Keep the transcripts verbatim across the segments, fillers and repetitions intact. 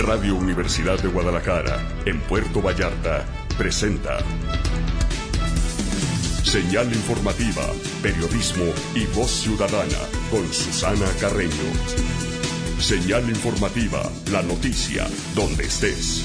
Radio Universidad de Guadalajara, en Puerto Vallarta, presenta Señal Informativa, Periodismo y Voz Ciudadana, con Susana Carreño. Señal Informativa, la noticia, donde estés.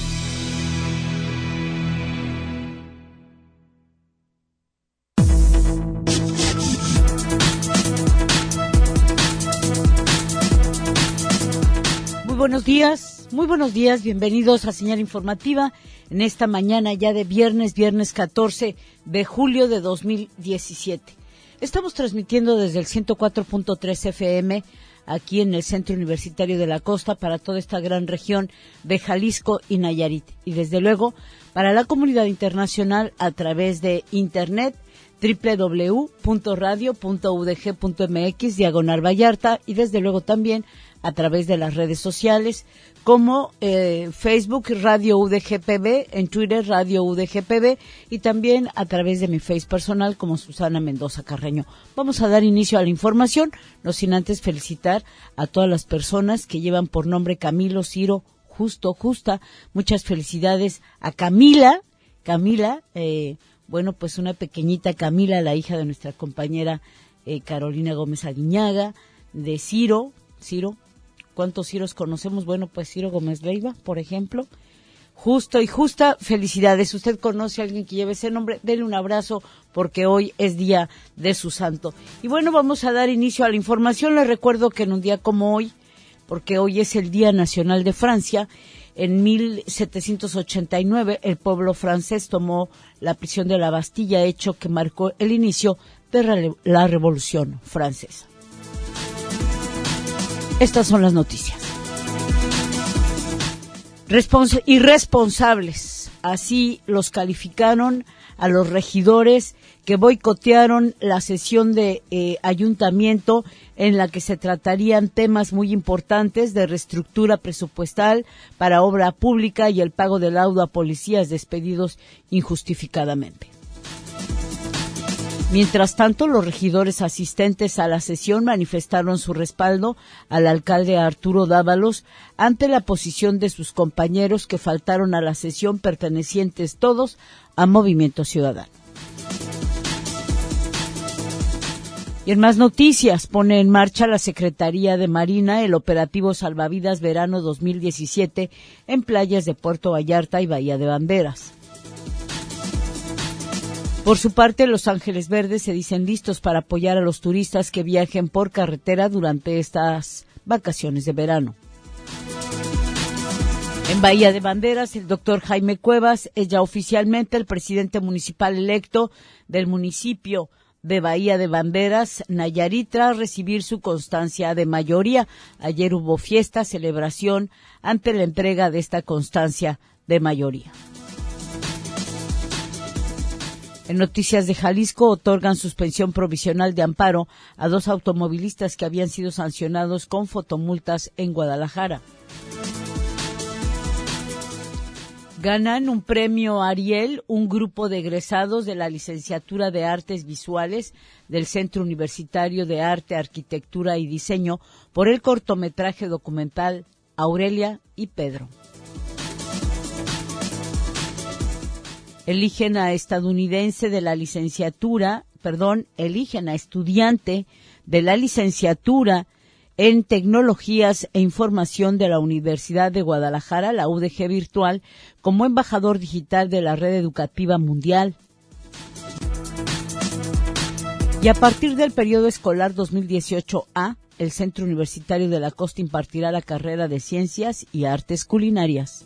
Muy buenos días, muy buenos días, bienvenidos a Señal Informativa en esta mañana ya de viernes, viernes catorce de julio de dos mil diecisiete. Estamos transmitiendo desde el ciento cuatro punto tres F M aquí en el Centro Universitario de la Costa para toda esta gran región de Jalisco y Nayarit. Y desde luego para la comunidad internacional a través de internet doble u doble u doble u punto radio punto u d g punto m x diagonal Vallarta y desde luego también a través de las redes sociales como eh, Facebook Radio U D G P B, en Twitter Radio U D G P B y también a través de mi Face personal como Susana Mendoza Carreño. Vamos a dar inicio a la información, no sin antes felicitar a todas las personas que llevan por nombre Camilo, Ciro, Justo, Justa. Muchas felicidades a Camila, Camila, eh, bueno, pues una pequeñita Camila, la hija de nuestra compañera eh, Carolina Gómez Aguiñaga, de Ciro, Ciro. ¿Cuántos Ciros conocemos? Bueno, pues Ciro Gómez Leiva, por ejemplo. Justo y Justa, felicidades. Usted conoce a alguien que lleve ese nombre, denle un abrazo porque hoy es día de su santo. Y bueno, vamos a dar inicio a la información. Les recuerdo que en un día como hoy, porque hoy es el Día Nacional de Francia, en mil setecientos ochenta y nueve el pueblo francés tomó la prisión de la Bastilla, hecho que marcó el inicio de la Revolución Francesa. Estas son las noticias. Respons- irresponsables, así los calificaron a los regidores que boicotearon la sesión de eh, ayuntamiento en la que se tratarían temas muy importantes de reestructura presupuestal para obra pública y el pago de laudo a policías despedidos injustificadamente. Mientras tanto, los regidores asistentes a la sesión manifestaron su respaldo al alcalde Arturo Dávalos ante la posición de sus compañeros que faltaron a la sesión, pertenecientes todos a Movimiento Ciudadano. Y en más noticias, pone en marcha la Secretaría de Marina el operativo Salvavidas Verano dos mil diecisiete en playas de Puerto Vallarta y Bahía de Banderas. Por su parte, Los Ángeles Verdes se dicen listos para apoyar a los turistas que viajen por carretera durante estas vacaciones de verano. En Bahía de Banderas, el doctor Jaime Cuevas es ya oficialmente el presidente municipal electo del municipio de Bahía de Banderas, Nayarit, tras recibir su constancia de mayoría. Ayer hubo fiesta, celebración ante la entrega de esta constancia de mayoría. En Noticias de Jalisco, otorgan suspensión provisional de amparo a dos automovilistas que habían sido sancionados con fotomultas en Guadalajara. Ganan un premio Ariel un grupo de egresados de la Licenciatura de Artes Visuales del Centro Universitario de Arte, Arquitectura y Diseño por el cortometraje documental Aurelia y Pedro. Eligen a estadounidense de la licenciatura, perdón, eligen a estudiante de la licenciatura en Tecnologías e Información de la Universidad de Guadalajara, la U D G Virtual, como embajador digital de la Red Educativa Mundial. Y a partir del periodo escolar dos mil dieciocho A, el Centro Universitario de la Costa impartirá la carrera de Ciencias y Artes Culinarias.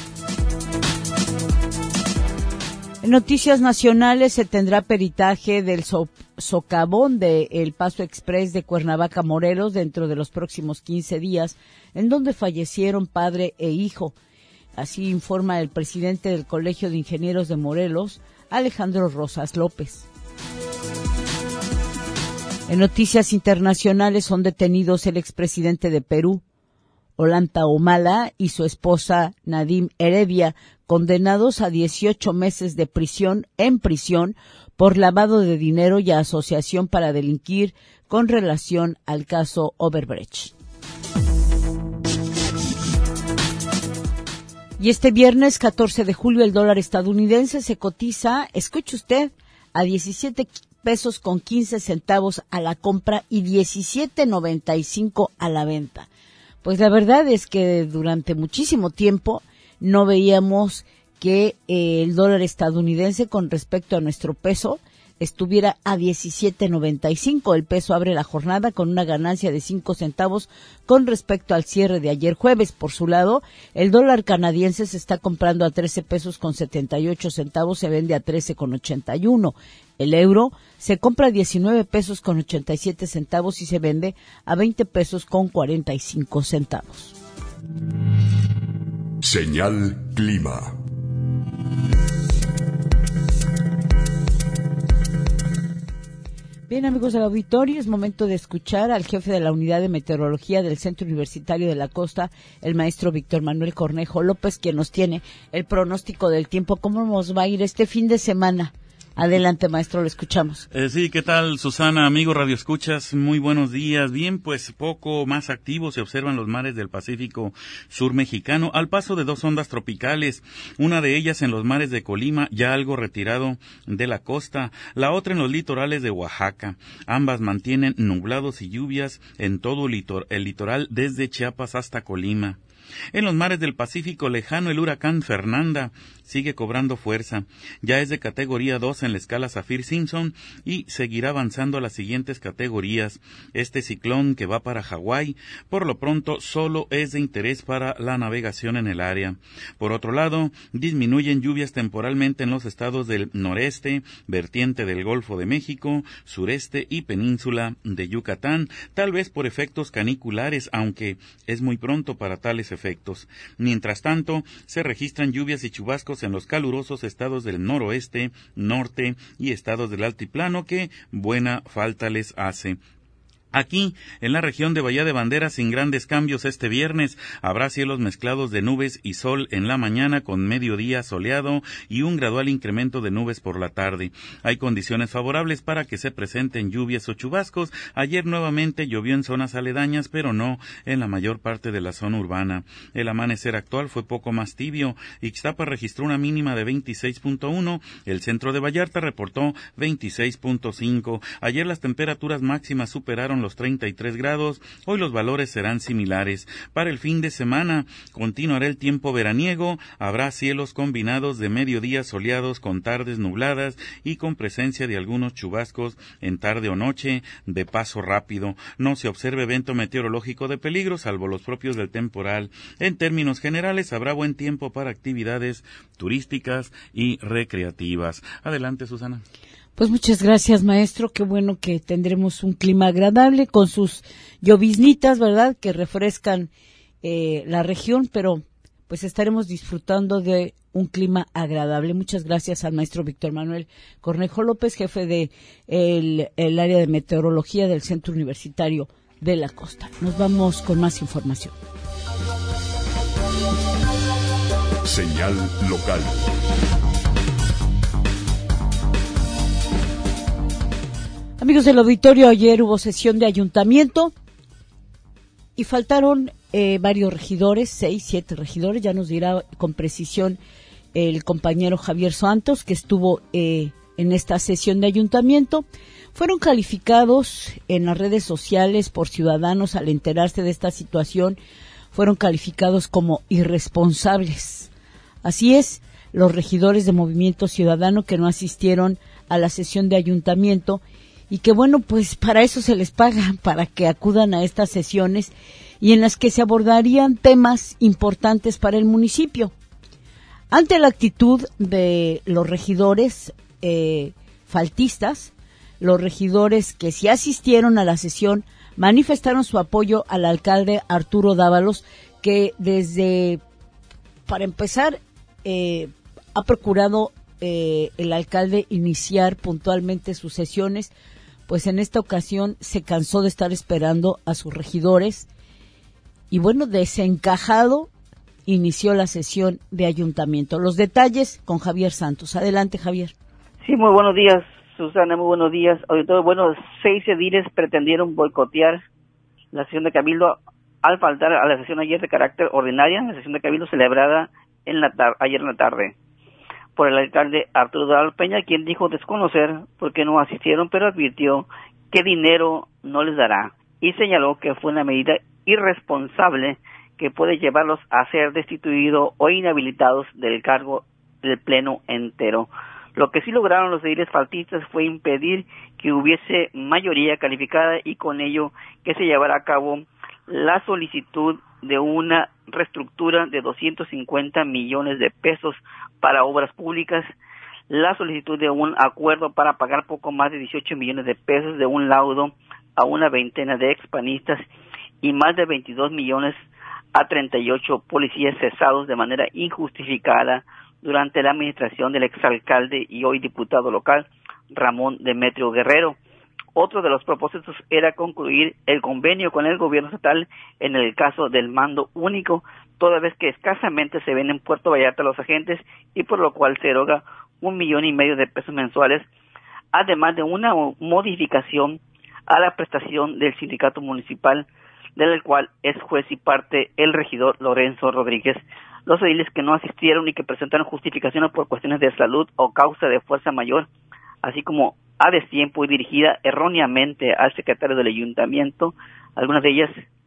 En Noticias Nacionales se tendrá peritaje del so- socavón de El Paso Express de Cuernavaca, Morelos, dentro de los próximos quince días, en donde fallecieron padre e hijo. Así informa el presidente del Colegio de Ingenieros de Morelos, Alejandro Rosas López. En Noticias Internacionales son detenidos el expresidente de Perú, Ollanta Humala, y su esposa Nadim Heredia, condenados a dieciocho meses de prisión en prisión por lavado de dinero y asociación para delinquir con relación al caso Odebrecht. Y este viernes catorce de julio el dólar estadounidense se cotiza, escuche usted, a diecisiete pesos con quince centavos a la compra y diecisiete noventa y cinco a la venta. Pues la verdad es que durante muchísimo tiempo no veíamos que eh, el dólar estadounidense con respecto a nuestro peso estuviera a diecisiete noventa y cinco. El peso abre la jornada con una ganancia de cinco centavos con respecto al cierre de ayer jueves. Por su lado, el dólar canadiense se está comprando a trece pesos con setenta y ocho centavos, se vende a trece con ochenta y uno. El euro se compra a diecinueve pesos con ochenta y siete centavos y se vende a veinte pesos con cuarenta y cinco centavos. Señal Clima. Bien, amigos del auditorio, es momento de escuchar al jefe de la Unidad de Meteorología del Centro Universitario de la Costa, el maestro Víctor Manuel Cornejo López, quien nos tiene el pronóstico del tiempo. ¿Cómo nos va a ir este fin de semana? Adelante, maestro, lo escuchamos. Eh, sí, ¿qué tal, Susana? Amigo Radio Escuchas, muy buenos días. Bien, pues poco más activos se observan los mares del Pacífico Sur mexicano al paso de dos ondas tropicales, una de ellas en los mares de Colima, ya algo retirado de la costa, la otra en los litorales de Oaxaca. Ambas mantienen nublados y lluvias en todo el, litor- el litoral desde Chiapas hasta Colima. En los mares del Pacífico lejano, el huracán Fernanda sigue cobrando fuerza. Ya es de categoría dos en la escala Saffir-Simpson y seguirá avanzando a las siguientes categorías. Este ciclón que va para Hawái, por lo pronto, solo es de interés para la navegación en el área. Por otro lado, disminuyen lluvias temporalmente en los estados del noreste, vertiente del Golfo de México, sureste y península de Yucatán, tal vez por efectos caniculares, aunque es muy pronto para tales efectos. Mientras tanto, se registran lluvias y chubascos en los calurosos estados del noroeste, norte y estados del altiplano que buena falta les hace. Aquí, en la región de Bahía de Banderas, sin grandes cambios este viernes, habrá cielos mezclados de nubes y sol en la mañana con mediodía soleado y un gradual incremento de nubes por la tarde. Hay condiciones favorables para que se presenten lluvias o chubascos. Ayer nuevamente llovió en zonas aledañas, pero no en la mayor parte de la zona urbana. El amanecer actual fue poco más tibio. Ixtapa registró una mínima de veintiséis punto uno, el centro de Vallarta reportó veintiséis punto cinco. Ayer las temperaturas máximas superaron los treinta y tres grados, hoy los valores serán similares. Para el fin de semana continuará el tiempo veraniego, habrá cielos combinados de mediodía soleados con tardes nubladas y con presencia de algunos chubascos en tarde o noche de paso rápido. No se observa evento meteorológico de peligro, salvo los propios del temporal. En términos generales, habrá buen tiempo para actividades turísticas y recreativas. Adelante, Susana. Pues muchas gracias, maestro. Qué bueno que tendremos un clima agradable con sus lloviznitas, ¿verdad?, que refrescan eh, la región, pero pues estaremos disfrutando de un clima agradable. Muchas gracias al maestro Víctor Manuel Cornejo López, jefe de el, el área de meteorología del Centro Universitario de la Costa. Nos vamos con más información. Señal local. Amigos del auditorio, ayer hubo sesión de ayuntamiento y faltaron eh, varios regidores, seis, siete regidores, ya nos dirá con precisión el compañero Javier Santos, que estuvo eh, en esta sesión de ayuntamiento. Fueron calificados en las redes sociales por ciudadanos al enterarse de esta situación, fueron calificados como irresponsables. Así es, los regidores de Movimiento Ciudadano que no asistieron a la sesión de ayuntamiento y que bueno, pues para eso se les paga, para que acudan a estas sesiones y en las que se abordarían temas importantes para el municipio. Ante la actitud de los regidores eh, faltistas, los regidores que sí asistieron a la sesión manifestaron su apoyo al alcalde Arturo Dávalos, que desde, para empezar, eh, ha procurado eh, el alcalde iniciar puntualmente sus sesiones, pues en esta ocasión se cansó de estar esperando a sus regidores y bueno, desencajado inició la sesión de ayuntamiento. Los detalles con Javier Santos. Adelante, Javier. Sí, muy buenos días, Susana, muy buenos días. Auditorio, bueno, seis ediles pretendieron boicotear la sesión de Cabildo al faltar a la sesión ayer de carácter ordinaria, la sesión de Cabildo celebrada en la tar- ayer en la tarde por el alcalde Arturo Dávalos Peña, quien dijo desconocer por qué no asistieron, pero advirtió que dinero no les dará y señaló que fue una medida irresponsable que puede llevarlos a ser destituidos o inhabilitados del cargo del pleno entero. Lo que sí lograron los ediles faltistas fue impedir que hubiese mayoría calificada y con ello que se llevara a cabo la solicitud de una reestructura de doscientos cincuenta millones de pesos para obras públicas, la solicitud de un acuerdo para pagar poco más de dieciocho millones de pesos de un laudo a una veintena de expanistas y más de veintidós millones a treinta y ocho policías cesados de manera injustificada durante la administración del exalcalde y hoy diputado local Ramón Demetrio Guerrero. Otro de los propósitos era concluir el convenio con el gobierno estatal en el caso del mando único, toda vez que escasamente se ven en Puerto Vallarta los agentes y por lo cual se eroga un millón y medio de pesos mensuales, además de una modificación a la prestación del sindicato municipal, del cual es juez y parte el regidor Lorenzo Rodríguez. Los ediles que no asistieron y que presentaron justificaciones por cuestiones de salud o causa de fuerza mayor, así como a destiempo y dirigida erróneamente al secretario del ayuntamiento, algunas de ellas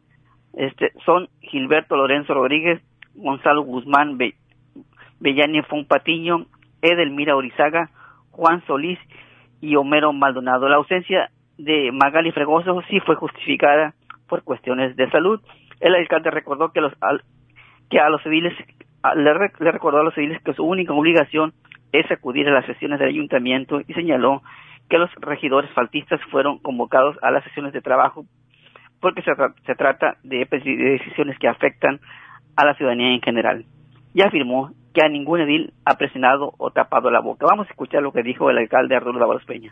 este, son Gilberto Lorenzo Rodríguez, Gonzalo Guzmán Be- Bellani Fonpatiño, Edelmira Orizaga, Juan Solís y Homero Maldonado. La ausencia de Magali Fregoso sí fue justificada por cuestiones de salud. El alcalde recordó que los al, que a los civiles a, le, le recordó a los civiles que su única obligación es acudir a las sesiones del ayuntamiento y señaló que los regidores faltistas fueron convocados a las sesiones de trabajo porque se, tra- se trata de, de decisiones que afectan a la ciudadanía en general. Y afirmó que a ningún edil ha presionado o tapado la boca. Vamos a escuchar lo que dijo el alcalde Arturo Dávalos Peña.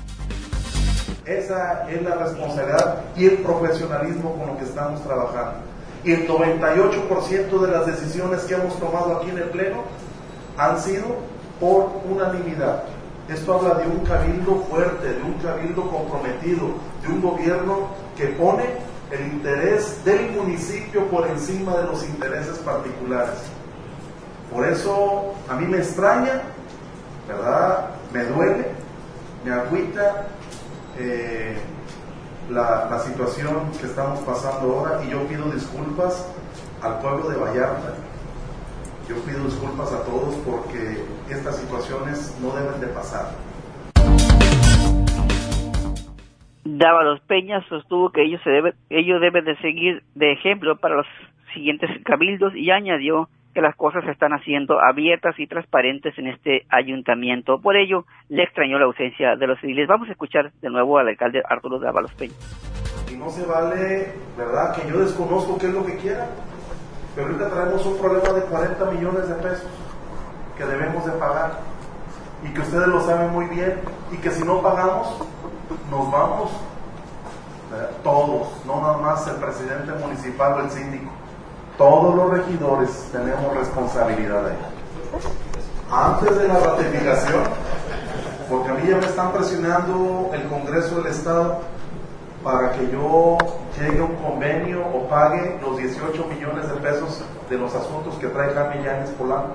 Esa es la responsabilidad y el profesionalismo con lo que estamos trabajando. Y el noventa y ocho por ciento de las decisiones que hemos tomado aquí en el Pleno han sido por unanimidad. Esto habla de un cabildo fuerte, de un cabildo comprometido, de un gobierno que pone el interés del municipio por encima de los intereses particulares. Por eso a mí me extraña, ¿verdad? Me duele, me agüita eh, la, la situación que estamos pasando ahora, y yo pido disculpas al pueblo de Vallarta. Yo pido disculpas a todos porque estas situaciones no deben de pasar. Dávalos Peña sostuvo que ellos se debe, ellos deben de seguir de ejemplo para los siguientes cabildos y añadió que las cosas se están haciendo abiertas y transparentes en este ayuntamiento. Por ello, le extrañó la ausencia de los civiles. Vamos a escuchar de nuevo al alcalde Arturo Dávalos Peña. Y no se vale, ¿verdad?, que yo desconozco qué es lo que quieran. Pero ahorita traemos un problema de cuarenta millones de pesos que debemos de pagar y que ustedes lo saben muy bien, y que si no pagamos nos vamos, ¿verdad? Todos, no nada más el presidente municipal o el síndico, todos los regidores tenemos responsabilidad ahí. Antes de la ratificación, porque a mí ya me están presionando el Congreso del Estado para que yo llegue a un convenio o pague los dieciocho millones de pesos de los asuntos que trae Jaime Yáñez Polanco,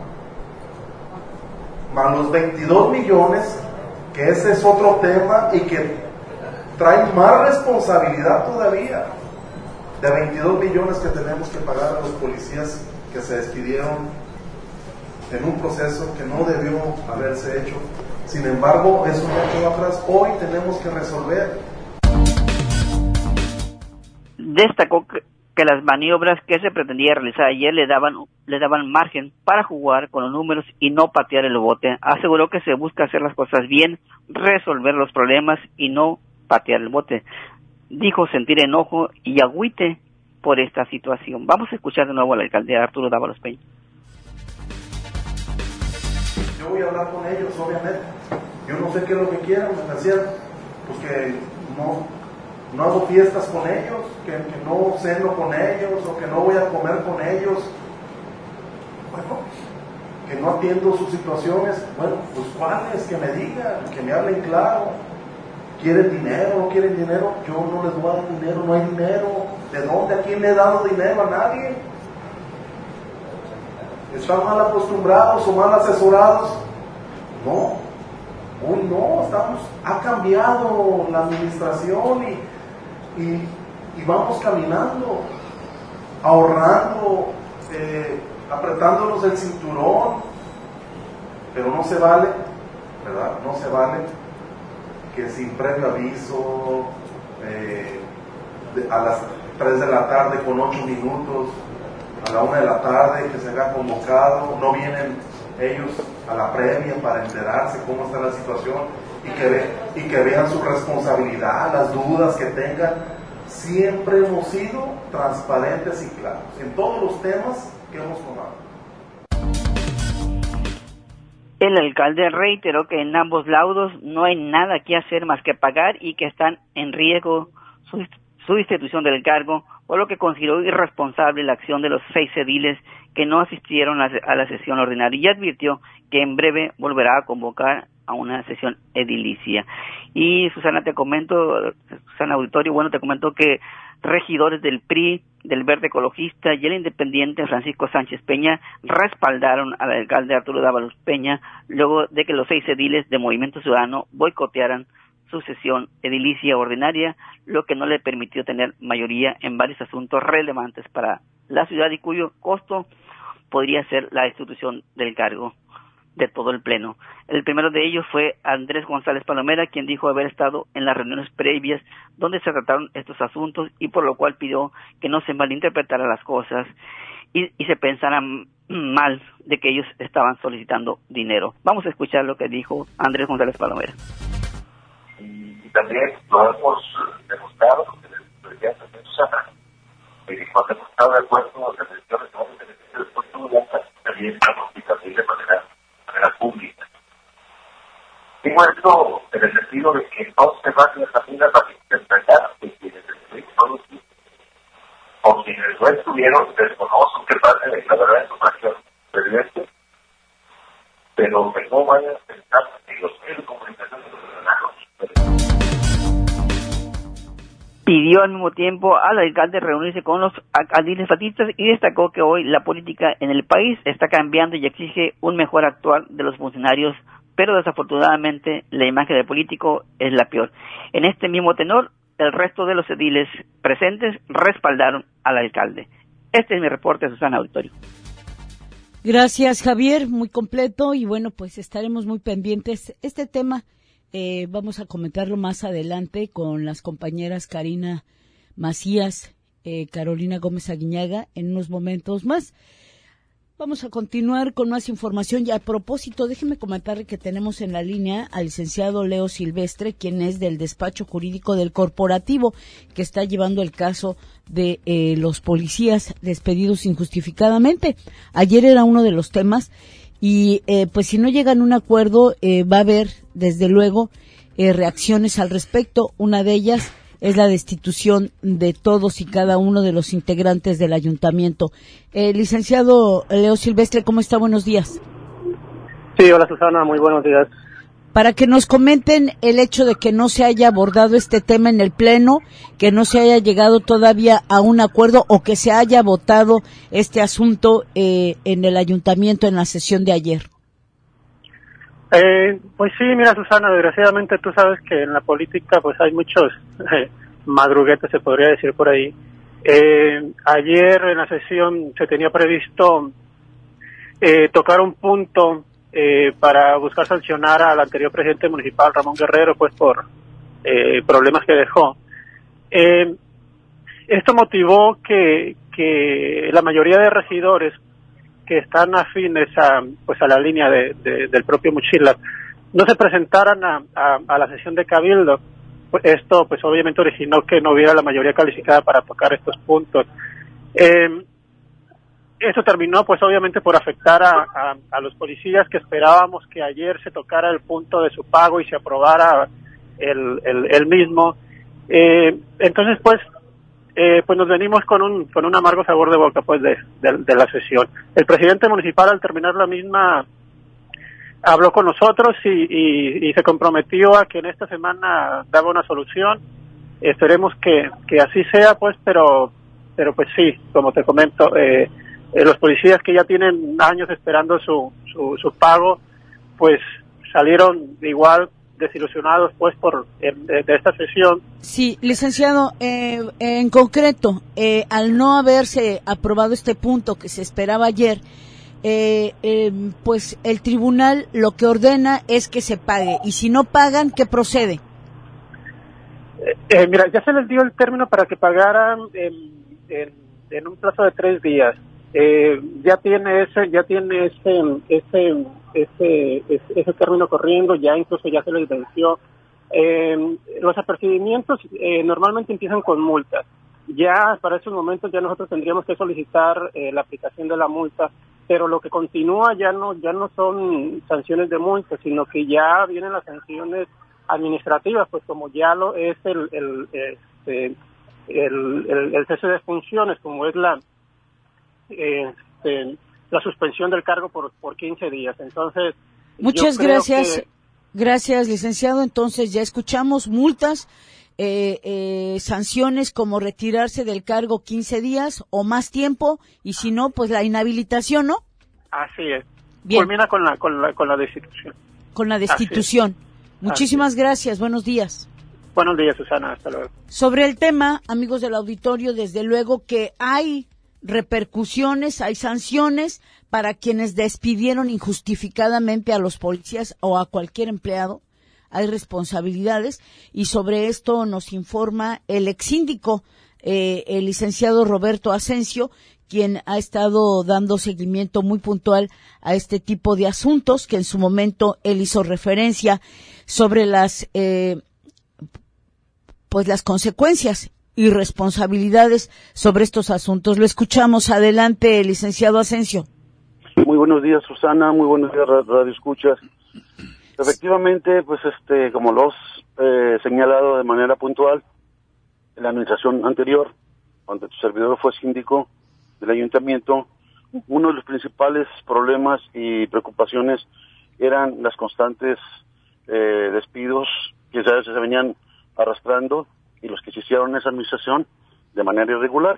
más los veintidós millones, que ese es otro tema y que trae más responsabilidad todavía, de veintidós millones que tenemos que pagar a los policías que se despidieron en un proceso que no debió haberse hecho. Sin embargo, eso ya quedó atrás. Hoy tenemos que resolver. Destacó que, que las maniobras que se pretendía realizar ayer le daban le daban margen para jugar con los números y no patear el bote. Aseguró que se busca hacer las cosas bien, resolver los problemas y no patear el bote. Dijo sentir enojo y agüite por esta situación. Vamos a escuchar de nuevo al alcalde Arturo Dávalos Peña. Yo voy a hablar con ellos, obviamente. Yo no sé qué es lo que quieran, me decían, pues que no, no hago fiestas con ellos, que, que no ceno con ellos, o que no voy a comer con ellos. Bueno, que no atiendo sus situaciones. Bueno, pues cuáles, que me digan, que me hablen claro. ¿Quieren dinero? ¿No quieren dinero? Yo no les voy a dar dinero, no hay dinero. ¿De dónde? ¿A quién le he dado dinero? A nadie. ¿Están mal acostumbrados o mal asesorados? No, hoy no, estamos, ha cambiado la administración y, y, y vamos caminando, ahorrando, eh, apretándonos el cinturón, pero no se vale, ¿verdad? No se vale que sin previo aviso, eh, de, a las tres de la tarde con ocho minutos, a la una de la tarde que se haya convocado, no vienen ellos a la previa para enterarse cómo está la situación y que, ve, y que vean su responsabilidad, las dudas que tengan. Siempre hemos sido transparentes y claros en todos los temas que hemos tomado. El alcalde reiteró que en ambos laudos no hay nada que hacer más que pagar y que están en riesgo su, su institución del cargo, por lo que consideró irresponsable la acción de los seis ediles que no asistieron a, a la sesión ordinaria y advirtió que en breve volverá a convocar a una sesión edilicia. Y Susana, te comento, Susana Auditorio, bueno, te comento que regidores del P R I, del Verde Ecologista y el independiente Francisco Sánchez Peña respaldaron al alcalde Arturo Dávalos Peña luego de que los seis ediles de Movimiento Ciudadano boicotearan su sesión edilicia ordinaria, lo que no le permitió tener mayoría en varios asuntos relevantes para la ciudad y cuyo costo podría ser la destitución del cargo de todo el pleno. El primero de ellos fue Andrés González Palomera, quien dijo haber estado en las reuniones previas donde se trataron estos asuntos y por lo cual pidió que no se malinterpretaran las cosas y, y se pensaran mal de que ellos estaban solicitando dinero. Vamos a escuchar lo que dijo Andrés González Palomera. Y, y también lo hemos demostrado, porque les decía también Susana, que cuando hemos estado de acuerdo con las decisiones que vamos a tener el puerto de Lanza, también estamos y también de manera, manera pública. Digo esto en el sentido de que no se va a hacer la fila para interpretar que quienes estuvieron no lo hicieron, o quienes no estuvieron desconocen qué parte de la verdad de su acción presidente, pero que no vayan a pensar en los medios de comunicación de los ciudadanos. Pidió al mismo tiempo al alcalde reunirse con los alcaldes fatistas y destacó que hoy la política en el país está cambiando y exige un mejor actuar de los funcionarios, pero desafortunadamente la imagen del político es la peor. En este mismo tenor, el resto de los ediles presentes respaldaron al alcalde. Este es mi reporte, Susana Auditorio. Gracias, Javier, muy completo y bueno, pues estaremos muy pendientes. Este tema eh, vamos a comentarlo más adelante con las compañeras Karina Macías, eh, Carolina Gómez Aguiñaga en unos momentos más. Vamos a continuar con más información y a propósito, déjeme comentarle que tenemos en la línea al licenciado Leo Silvestre, quien es del despacho jurídico del corporativo, que está llevando el caso de eh, los policías despedidos injustificadamente. Ayer era uno de los temas y eh, pues si no llegan a un acuerdo eh, va a haber desde luego eh, reacciones al respecto. Una de ellas es la destitución de todos y cada uno de los integrantes del ayuntamiento. Eh, licenciado Leo Silvestre, ¿cómo está? Buenos días. Sí, hola Susana, muy buenos días. Para que nos comenten el hecho de que no se haya abordado este tema en el Pleno, que no se haya llegado todavía a un acuerdo o que se haya votado este asunto eh, en el ayuntamiento en la sesión de ayer. Eh, pues sí, mira Susana, desgraciadamente tú sabes que en la política pues hay muchos eh, madruguetes, se podría decir por ahí. Eh, ayer en la sesión se tenía previsto eh, tocar un punto eh, para buscar sancionar al anterior presidente municipal, Ramón Guerrero, pues por eh, problemas que dejó. Eh, esto motivó que, que la mayoría de regidores que están afines a pues a la línea de, de, del propio Mochila no se presentaran a, a, a la sesión de cabildo. Pues esto pues obviamente originó que no hubiera la mayoría calificada para tocar estos puntos. Eh, eso terminó pues obviamente por afectar a, a, a los policías, que esperábamos que ayer se tocara el punto de su pago y se aprobara el, el, el mismo. Eh, entonces pues Eh, pues nos venimos con un con un amargo sabor de boca pues de, de, de la sesión. El presidente municipal al terminar la misma habló con nosotros y, y, y se comprometió a que en esta semana daba una solución. Esperemos que, que así sea pues, pero pero pues sí, como te comento, eh, eh, los policías que ya tienen años esperando su, su, su pago, pues salieron igual desilusionados pues por eh, de, de esta sesión. Sí, licenciado, eh, en concreto, eh, al no haberse aprobado este punto que se esperaba ayer, eh, eh, pues el tribunal lo que ordena es que se pague, y si no pagan, ¿qué procede? Eh, eh, mira, ya se les dio el término para que pagaran en, en, en un plazo de tres días. Eh, ya tiene ese, ya tiene ese, ese, ese, ese, ese término corriendo, ya incluso ya se les venció. Eh, los apercibimientos eh, normalmente empiezan con multas. Ya para esos momentos ya nosotros tendríamos que solicitar eh, la aplicación de la multa, pero lo que continúa ya no, ya no son sanciones de multa, sino que ya vienen las sanciones administrativas, pues como ya lo es el, el, este, el, el, el cese de funciones, como es la Este, la suspensión del cargo por, por quince días. Entonces, muchas gracias, que... gracias, licenciado. Entonces ya escuchamos multas, eh, eh, sanciones como retirarse del cargo quince días o más tiempo, y si no, pues la inhabilitación, ¿no? Así es. Bien. Culmina con la, con la, con la destitución. Con la destitución. Muchísimas gracias. Buenos días. Buenos días, Susana. Hasta luego. Sobre el tema, amigos del auditorio, desde luego que hay repercusiones, hay sanciones para quienes despidieron injustificadamente a los policías o a cualquier empleado. Hay responsabilidades, y sobre esto nos informa el exsíndico, eh, el licenciado Roberto Asensio, quien ha estado dando seguimiento muy puntual a este tipo de asuntos, que en su momento él hizo referencia sobre las eh, pues las consecuencias y responsabilidades sobre estos asuntos. Lo escuchamos. Adelante, licenciado Asensio. Muy buenos días, Susana. Muy buenos días, Radio Escuchas. Efectivamente, pues este, como lo has eh, señalado de manera puntual, en la administración anterior, cuando tu servidor fue síndico del ayuntamiento, uno de los principales problemas y preocupaciones eran las constantes eh, despidos que ya se venían arrastrando, y los que se hicieron en esa administración de manera irregular.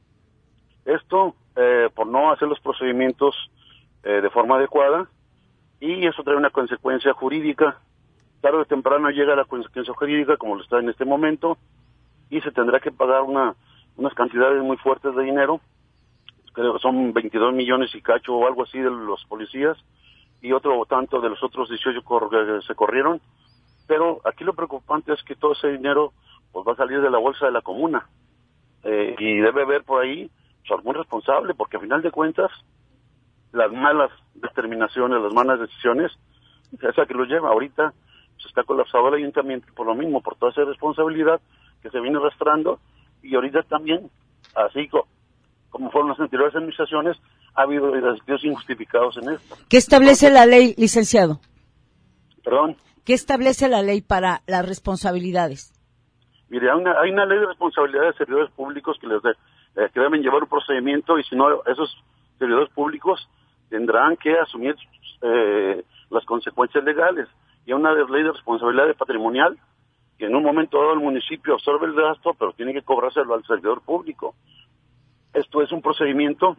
Esto eh, por no hacer los procedimientos eh, de forma adecuada, y eso trae una consecuencia jurídica. Tarde o temprano llega la consecuencia jurídica, como lo está en este momento, y se tendrá que pagar una unas cantidades muy fuertes de dinero. Creo que son veintidós millones y cacho o algo así de los policías, y otro tanto de los otros dieciocho que se corrieron. Pero aquí lo preocupante es que todo ese dinero pues va a salir de la bolsa de la comuna, eh, y debe haber por ahí pues, algún responsable, porque al final de cuentas las malas determinaciones, las malas decisiones, esa que lo lleva ahorita, se está colapsado el ayuntamiento por lo mismo, por toda esa responsabilidad que se viene arrastrando, y ahorita también, así co como fueron las anteriores administraciones, ha habido despidos injustificados en esto. ¿Qué establece Entonces, la ley, licenciado? Perdón. ¿Qué establece la ley para las responsabilidades? Mire, hay una, hay una ley de responsabilidad de servidores públicos que les de, eh, que deben llevar un procedimiento, y si no, esos servidores públicos tendrán que asumir eh, las consecuencias legales. Y hay una ley de responsabilidad patrimonial que en un momento dado el municipio absorbe el gasto, pero tiene que cobrárselo al servidor público. Esto es un procedimiento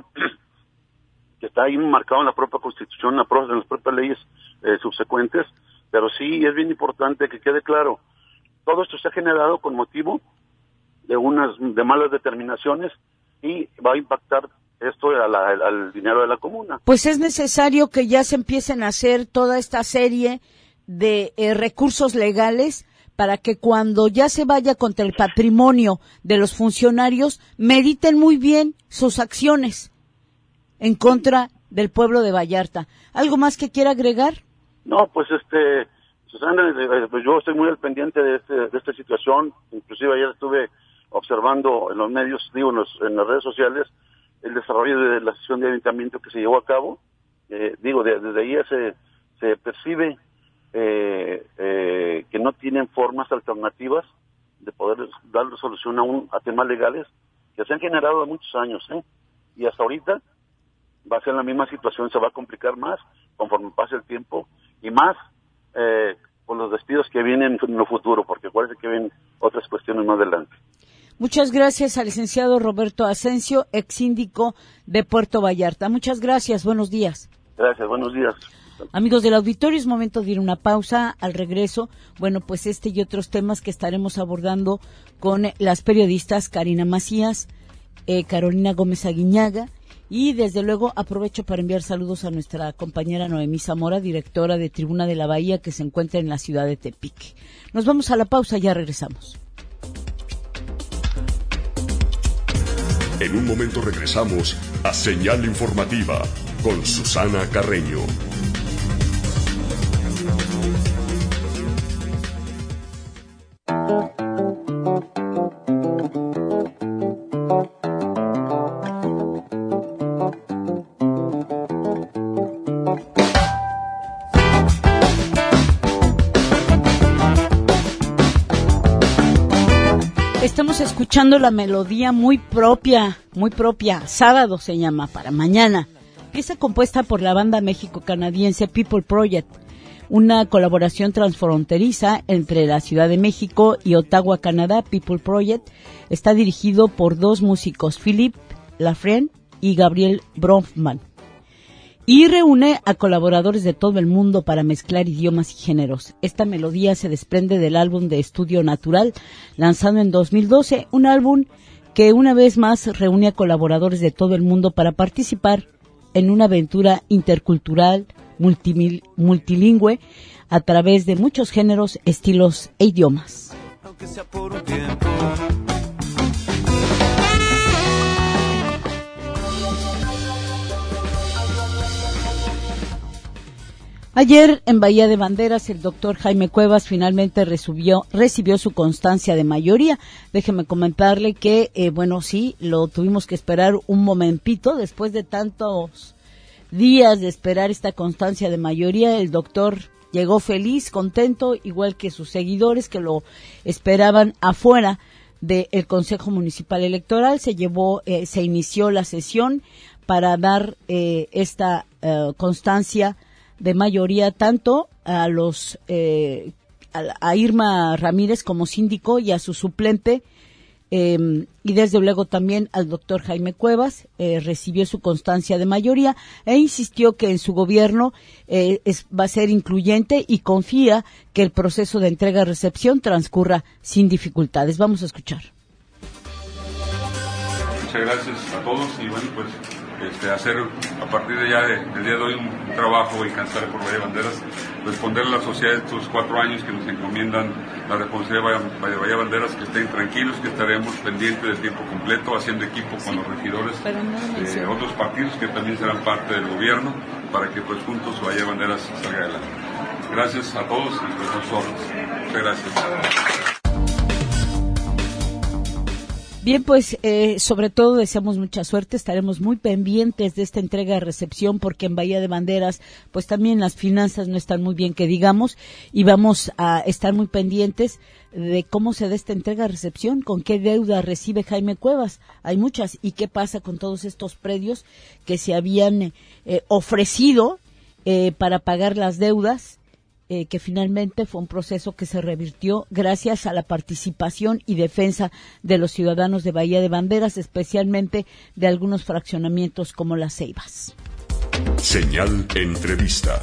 que está ahí marcado en la propia Constitución, en, la pro, en las propias leyes eh, subsecuentes, pero sí es bien importante que quede claro. Todo esto se ha generado con motivo de unas de malas determinaciones, y va a impactar esto a la, al, al dinero de la comuna. Pues es necesario que ya se empiecen a hacer toda esta serie de eh, recursos legales para que cuando ya se vaya contra el patrimonio de los funcionarios, mediten muy bien sus acciones en contra del pueblo de Vallarta. ¿Algo más que quiera agregar? No, pues este... Susana, pues yo estoy muy al pendiente de, este, de esta situación. Inclusive ayer estuve observando en los medios, digo, en, los, en las redes sociales, el desarrollo de la sesión de ayuntamiento que se llevó a cabo. Eh, digo, de, desde ahí se, se percibe eh, eh, que no tienen formas alternativas de poder dar solución a, un, a temas legales que se han generado de muchos años, ¿eh? Y hasta ahorita va a ser la misma situación, se va a complicar más conforme pase el tiempo, y más Eh, con los despidos que vienen en el futuro, porque parece que vienen otras cuestiones más adelante. Muchas gracias al licenciado Roberto Asensio, ex síndico de Puerto Vallarta. Muchas gracias, buenos días. Gracias, buenos días. Amigos del auditorio, es momento de ir a una pausa. Al regreso, bueno, pues este y otros temas que estaremos abordando con las periodistas Karina Macías, eh, Carolina Gómez Aguiñaga, y desde luego aprovecho para enviar saludos a nuestra compañera Noemí Zamora, directora de Tribuna de la Bahía, que se encuentra en la ciudad de Tepic. Nos vamos a la pausa, ya regresamos. En un momento regresamos a Señal Informativa con Susana Carreño. Estamos escuchando la melodía muy propia, muy propia, Sábado se llama, para mañana. Pieza compuesta por la banda México-canadiense People Project, una colaboración transfronteriza entre la Ciudad de México y Ottawa, Canadá. People Project está dirigido por dos músicos, Philippe Lafrenière y Gabriel Bronfman, y reúne a colaboradores de todo el mundo para mezclar idiomas y géneros. Esta melodía se desprende del álbum de estudio Natural, lanzado en dos mil doce, un álbum que una vez más reúne a colaboradores de todo el mundo para participar en una aventura intercultural, multimil, multilingüe, a través de muchos géneros, estilos e idiomas. Aunque sea por un tiempo. Ayer, en Bahía de Banderas, el doctor Jaime Cuevas finalmente recibió, recibió su constancia de mayoría. Déjeme comentarle que, eh, bueno, sí, lo tuvimos que esperar un momentito. Después de tantos días de esperar esta constancia de mayoría, el doctor llegó feliz, contento, igual que sus seguidores que lo esperaban afuera del Consejo Municipal Electoral. Se llevó, eh, se inició la sesión para dar eh, esta eh, constancia de mayoría tanto a los eh, a, a Irma Ramírez como síndico y a su suplente, eh, y desde luego también al doctor Jaime Cuevas. Eh, recibió su constancia de mayoría e insistió que en su gobierno eh, es, va a ser incluyente y confía que el proceso de entrega-recepción transcurra sin dificultades. Vamos a escuchar. Muchas gracias a todos y bueno, pues Este, hacer a partir de ya de, del día de hoy un, un trabajo incansable por Bahía Banderas, responder a la sociedad estos cuatro años que nos encomiendan la responsabilidad de Bahía, Bahía Banderas, que estén tranquilos, que estaremos pendientes del tiempo completo, haciendo equipo con los regidores de eh, otros partidos que también serán parte del gobierno, para que pues juntos Bahía Banderas salga adelante. Gracias a todos y pues nosotros. Muchas gracias. Bien, pues eh, sobre todo deseamos mucha suerte, estaremos muy pendientes de esta entrega-recepción porque en Bahía de Banderas pues también las finanzas no están muy bien que digamos, y vamos a estar muy pendientes de cómo se da esta entrega-recepción, con qué deuda recibe Jaime Cuevas, hay muchas, y qué pasa con todos estos predios que se habían eh, ofrecido eh, para pagar las deudas. Eh, que finalmente fue un proceso que se revirtió gracias a la participación y defensa de los ciudadanos de Bahía de Banderas, especialmente de algunos fraccionamientos como Las Ceibas. Señal Entrevista.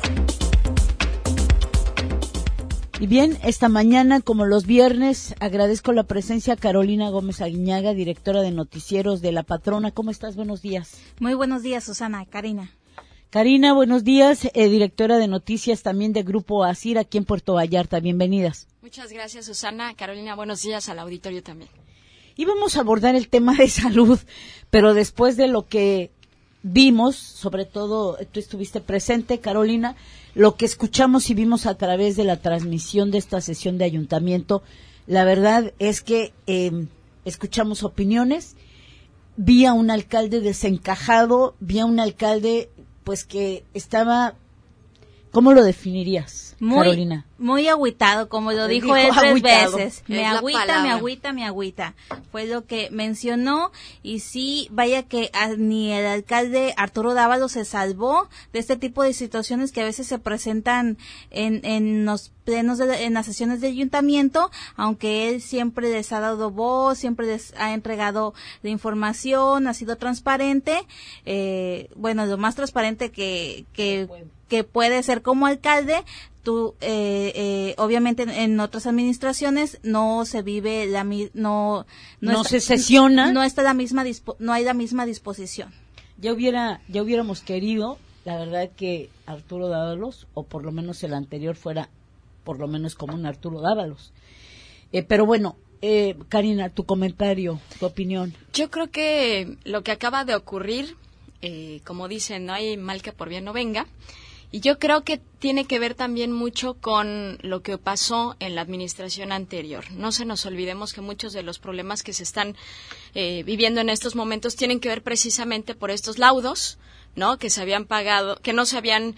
Y bien, esta mañana, como los viernes, agradezco la presencia a Carolina Gómez Aguiñaga, directora de noticieros de La Patrona. ¿Cómo estás? Buenos días. Muy buenos días, Susana. Karina. Karina, buenos días, eh, directora de noticias también de Grupo ASIR aquí en Puerto Vallarta. Bienvenidas. Muchas gracias, Susana. Carolina, buenos días al auditorio también. Y vamos a abordar el tema de salud, pero después de lo que vimos, sobre todo tú estuviste presente, Carolina, lo que escuchamos y vimos a través de la transmisión de esta sesión de ayuntamiento, la verdad es que eh, escuchamos opiniones, vi a un alcalde desencajado, vi a un alcalde pues que estaba, ¿cómo lo definirías, muy, Carolina? Muy agüitado, como lo Él dijo dijo él tres agüitado. veces. Me Es la agüita, me palabra. agüita, me agüita. Fue lo que mencionó. Y sí, vaya que a- ni el alcalde Arturo Dávalos se salvó de este tipo de situaciones que a veces se presentan en, en los plenos, de, en las sesiones del ayuntamiento, aunque él siempre les ha dado voz, siempre les ha entregado la información, ha sido transparente. Eh, bueno, lo más transparente que, que, que puede ser como alcalde. Tú, eh, eh, obviamente, en, en otras administraciones no se vive la mi, no No está- se sesiona. no está la misma dispo- no hay la misma disposición. Ya hubiera, ya hubiéramos querido, la verdad, que Arturo Dávalos, o por lo menos el anterior, fuera por lo menos como un Arturo Dávalos. Eh, pero bueno, eh, Karina, tu comentario, tu opinión. Yo creo que lo que acaba de ocurrir, eh, como dicen, no hay mal que por bien no venga. Y yo creo que tiene que ver también mucho con lo que pasó en la administración anterior. No se nos olvidemos que muchos de los problemas que se están eh, viviendo en estos momentos tienen que ver precisamente por estos laudos, ¿no? Que se habían pagado, que no se habían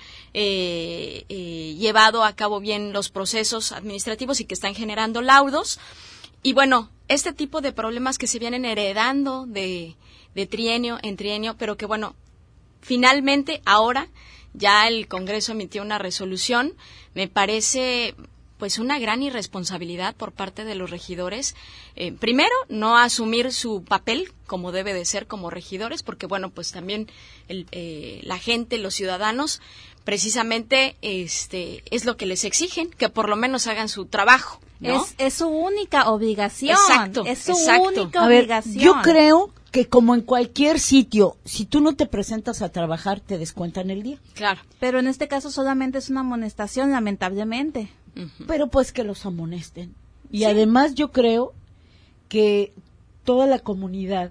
eh, eh, llevado a cabo bien los procesos administrativos y que están generando laudos. Y bueno, este tipo de problemas que se vienen heredando de, de trienio en trienio, pero que bueno, finalmente ahora ya el Congreso emitió una resolución, me parece pues una gran irresponsabilidad por parte de los regidores. Eh, primero, no asumir su papel como debe de ser como regidores, porque bueno, pues también el, eh, la gente, los ciudadanos, precisamente este es lo que les exigen, que por lo menos hagan su trabajo, ¿no? Es, es su única obligación. Exacto, es su exacto. única A ver, obligación. yo creo que como en cualquier sitio, si tú no te presentas a trabajar, te descuentan el día. Claro. Pero en este caso solamente es una amonestación, lamentablemente. Uh-huh. Pero pues que los amonesten. Y Sí. además yo creo que toda la comunidad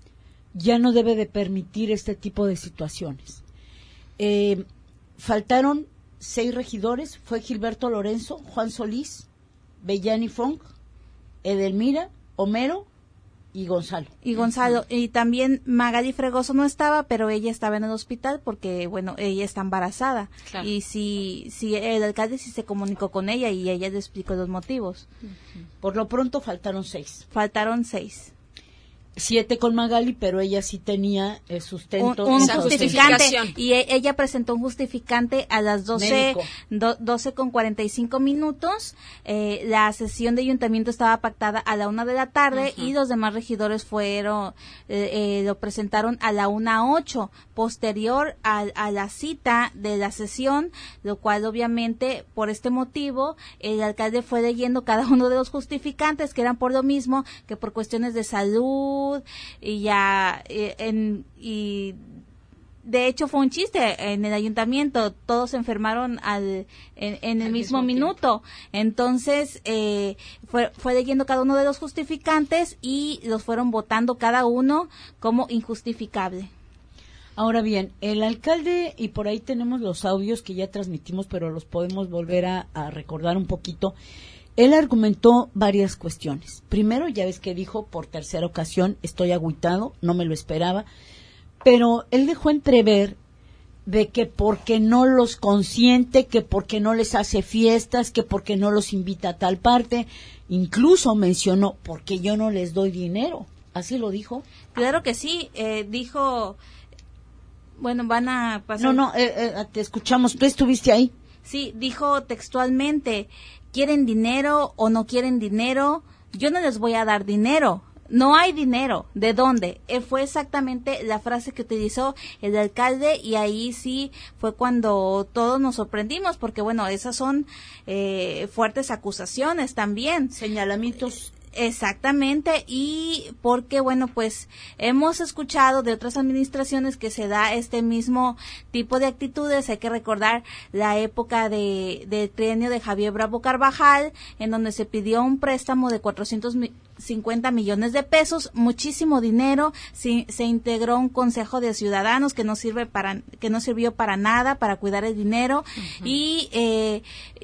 ya no debe de permitir este tipo de situaciones. Eh, faltaron seis regidores, fue Gilberto Lorenzo, Juan Solís, Bellani Fong, Edelmira, Homero y Gonzalo. Y Gonzalo, y también Magali Fregoso no estaba, pero ella estaba en el hospital porque, bueno, ella está embarazada. Claro. Y sí, sí, el alcalde sí se comunicó con ella y ella le explicó los motivos. Por lo pronto faltaron seis. Faltaron seis. Siete con Magali, pero ella sí tenía el Un, sustento. un en su justificante. justificación. Y e- ella presentó un justificante a las doce, Médico. do- doce con cuarenta y cinco minutos. Eh, la sesión de ayuntamiento estaba pactada a la una de la tarde Ujú. y los demás regidores fueron, eh, eh, lo presentaron a la una ocho, posterior a, a la cita de la sesión, lo cual obviamente por este motivo el alcalde fue leyendo cada uno de los justificantes que eran por lo mismo que por cuestiones de salud y ya eh, en y de hecho fue un chiste en el ayuntamiento, todos se enfermaron al en, en el Al mismo, mismo minuto. Entonces eh, fue, fue leyendo cada uno de los justificantes y los fueron votando cada uno como injustificable. Ahora bien, el alcalde, y por ahí tenemos los audios que ya transmitimos, pero los podemos volver a, a recordar un poquito. Él argumentó varias cuestiones. Primero, ya ves que dijo por tercera ocasión, estoy agüitado, no me lo esperaba, pero él dejó entrever de que porque no los consiente, que porque no les hace fiestas, que porque no los invita a tal parte, incluso mencionó, porque yo no les doy dinero. ¿Así lo dijo? Claro que sí, eh, dijo, bueno, van a pasar. No, no, eh, eh, te escuchamos, tú estuviste ahí. Sí, dijo textualmente, ¿quieren dinero o no quieren dinero? Yo no les voy a dar dinero. No hay dinero. ¿De dónde? Eh, fue exactamente la frase que utilizó el alcalde y ahí sí fue cuando todos nos sorprendimos porque, bueno, esas son eh, fuertes acusaciones también. Señalamientos. Exactamente, y porque, bueno, pues hemos escuchado de otras administraciones que se da este mismo tipo de actitudes. Hay que recordar la época de del trienio de Javier Bravo Carvajal, en donde se pidió un préstamo de cuatrocientos cincuenta millones de pesos, muchísimo dinero. Se, se integró un consejo de ciudadanos que no sirve para que no sirvió para nada para cuidar el dinero. Uh-huh. y eh,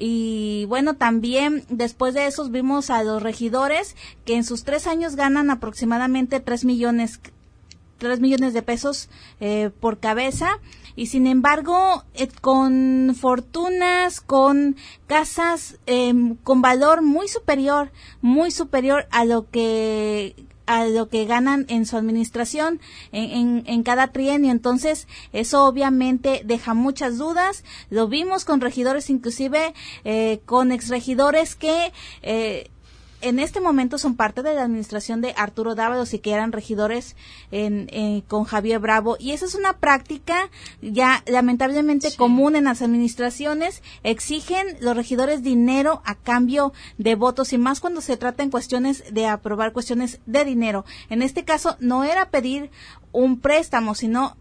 y bueno, también después de eso vimos a los regidores que en sus tres años ganan aproximadamente tres millones tres millones de pesos eh, por cabeza. Y sin embargo, eh, con fortunas, con casas eh, con valor muy superior, muy superior a lo que a lo que ganan en su administración en, en, en cada trienio. Entonces, eso obviamente deja muchas dudas. Lo vimos con regidores, inclusive eh, con exregidores que eh, en este momento son parte de la administración de Arturo Dávalos y que eran regidores en, en, con Javier Bravo. Y esa es una práctica ya lamentablemente sí. común en las administraciones. Exigen los regidores dinero a cambio de votos, y más cuando se trata en cuestiones de aprobar cuestiones de dinero. En este caso no era pedir un préstamo, sino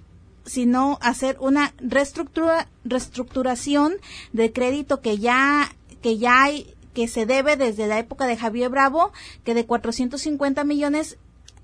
sino hacer una reestructura, reestructuración de crédito que ya que ya hay que se debe desde la época de Javier Bravo, que de cuatrocientos cincuenta millones,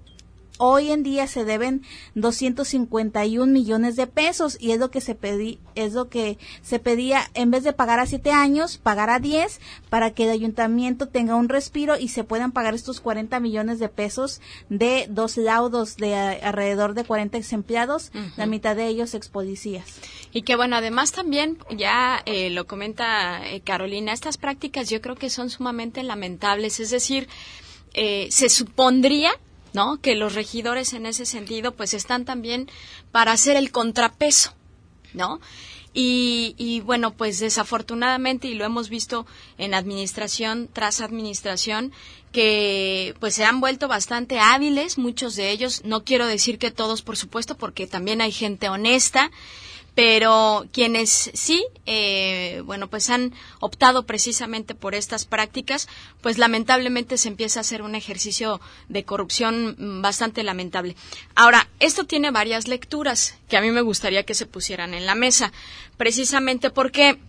hoy en día se deben doscientos cincuenta y un millones de pesos, y es lo que se pedí, es lo que se pedía, en vez de pagar a siete años, pagar a diez, para que el ayuntamiento tenga un respiro y se puedan pagar estos cuarenta millones de pesos de dos laudos de a, alrededor de cuarenta exempleados, uh-huh. la mitad de ellos ex policías. Y que bueno, además también, ya eh, lo comenta eh, Carolina, estas prácticas yo creo que son sumamente lamentables, es decir, eh, se supondría, ¿no?, que los regidores en ese sentido pues están también para hacer el contrapeso, ¿no? Y, y bueno, pues desafortunadamente, y lo hemos visto en administración tras administración, que pues se han vuelto bastante hábiles, muchos de ellos, no quiero decir que todos, por supuesto, porque también hay gente honesta, pero quienes sí, eh, bueno, pues han optado precisamente por estas prácticas, pues lamentablemente se empieza a hacer un ejercicio de corrupción bastante lamentable. Ahora, esto tiene varias lecturas que a mí me gustaría que se pusieran en la mesa, precisamente porque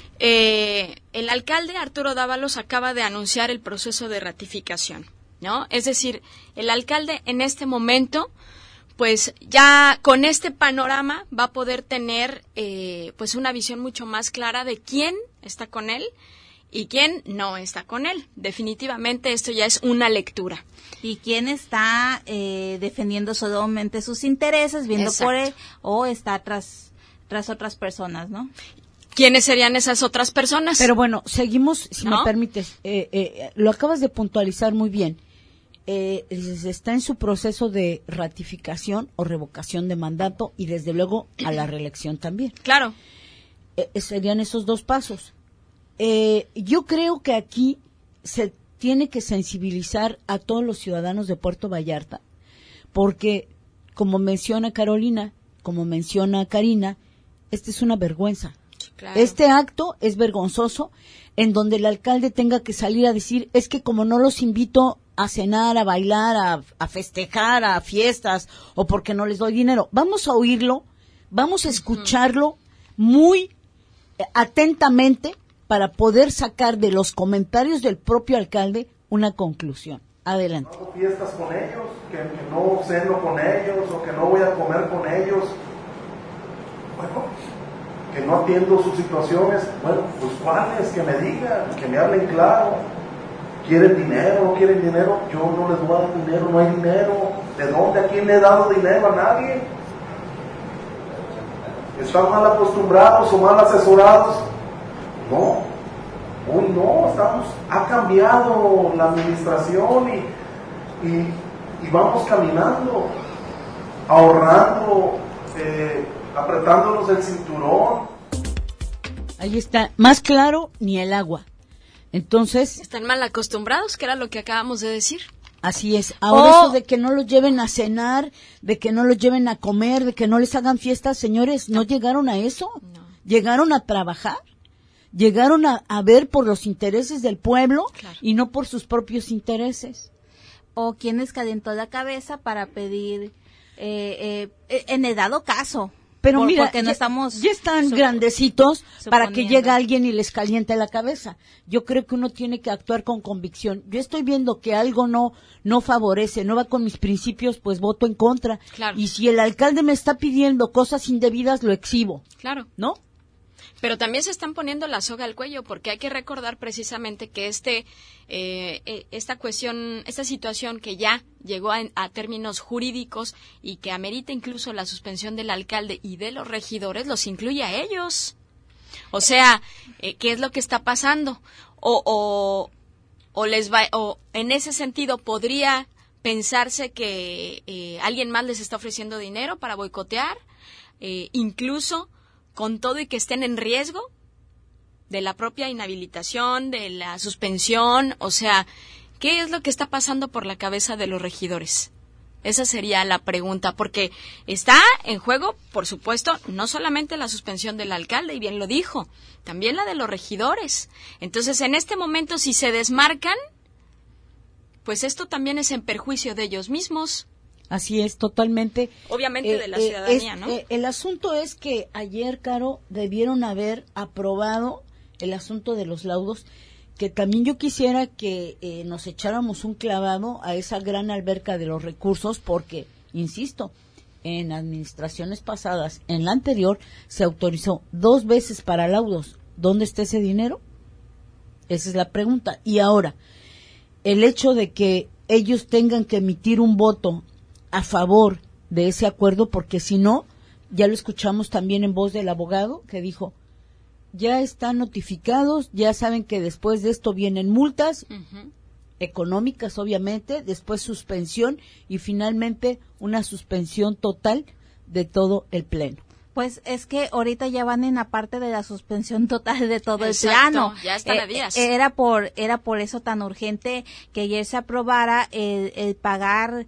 eh, el alcalde Arturo Dávalos acaba de anunciar el proceso de ratificación, ¿no? Es decir, el alcalde en este momento, pues ya con este panorama va a poder tener eh, pues una visión mucho más clara de quién está con él y quién no está con él. Definitivamente esto ya es una lectura. Y quién está eh, defendiendo solamente sus intereses, viendo Exacto. por él, o está tras, tras otras personas, ¿no? ¿Quiénes serían esas otras personas? Pero bueno, seguimos, si ¿No? me permites, eh, eh, lo acabas de puntualizar muy bien. Eh, está en su proceso de ratificación o revocación de mandato y desde luego a la reelección también. Claro. Eh, serían esos dos pasos. Eh, yo creo que aquí se tiene que sensibilizar a todos los ciudadanos de Puerto Vallarta, porque como menciona Carolina, como menciona Karina, esta es una vergüenza. Claro. Este acto es vergonzoso, en donde el alcalde tenga que salir a decir, es que como no los invito a cenar, a bailar, a, a festejar, a fiestas, o porque no les doy dinero. Vamos a oírlo, vamos a escucharlo muy eh, atentamente para poder sacar de los comentarios del propio alcalde una conclusión. Adelante. No hago fiestas con ellos, que, que no ceno con ellos, o que no voy a comer con ellos. Bueno, que no atiendo sus situaciones. Bueno, pues cuáles, que me digan, que me hablen claro. ¿Quieren dinero? ¿No quieren dinero? Yo no les voy a dar dinero, no hay dinero. ¿De dónde? ¿A quién le he dado dinero? A nadie. ¿Están mal acostumbrados o mal asesorados? No. Hoy no, estamos, ha cambiado la administración y, y, y vamos caminando, ahorrando, eh, apretándonos el cinturón. Ahí está, más claro ni el agua. Entonces, están mal acostumbrados, que era lo que acabamos de decir. Así es. Ahora oh. eso de que no los lleven a cenar, de que no los lleven a comer, de que no les hagan fiestas, señores, ¿no llegaron a eso? No. Llegaron a trabajar, llegaron a, a ver por los intereses del pueblo, claro, y no por sus propios intereses. O quien les calentó la cabeza para pedir, eh, eh, en el dado caso. Pero Por, mira, porque no ya, estamos ya están sup- grandecitos para que llegue alguien y les caliente la cabeza. Yo creo que uno tiene que actuar con convicción. Yo estoy viendo que algo no no favorece, no va con mis principios, pues voto en contra. Claro. Y si el alcalde me está pidiendo cosas indebidas, lo exhibo. Claro. ¿No? Pero también se están poniendo la soga al cuello, porque hay que recordar precisamente que este, eh, esta cuestión, esta situación que ya llegó a, a términos jurídicos y que amerita incluso la suspensión del alcalde y de los regidores, los incluye a ellos. O sea, eh, ¿qué es lo que está pasando? O, o, o les va, o en ese sentido podría pensarse que eh, alguien más les está ofreciendo dinero para boicotear, eh, incluso con todo y que estén en riesgo de la propia inhabilitación, de la suspensión. O sea, ¿qué es lo que está pasando por la cabeza de los regidores? Esa sería la pregunta, porque está en juego, por supuesto, no solamente la suspensión del alcalde, y bien lo dijo, también la de los regidores. Entonces, en este momento, si se desmarcan, pues esto también es en perjuicio de ellos mismos. Así es, totalmente. Obviamente eh, de la eh, ciudadanía, es, ¿no? Eh, el asunto es que ayer, Caro, debieron haber aprobado el asunto de los laudos, que también yo quisiera que eh, nos echáramos un clavado a esa gran alberca de los recursos, porque, insisto, en administraciones pasadas, en la anterior, se autorizó dos veces para laudos. ¿Dónde está ese dinero? Esa es la pregunta. Y ahora, el hecho de que ellos tengan que emitir un voto a favor de ese acuerdo, porque si no, ya lo escuchamos también en voz del abogado que dijo, ya están notificados, ya saben que después de esto vienen multas uh-huh. económicas, obviamente, después suspensión y finalmente una suspensión total de todo el pleno. Pues es que ahorita ya van en la parte de la suspensión total de todo Exacto, el plano. Ya están a días. Eh, era por era por eso tan urgente que ayer se aprobara el, el pagar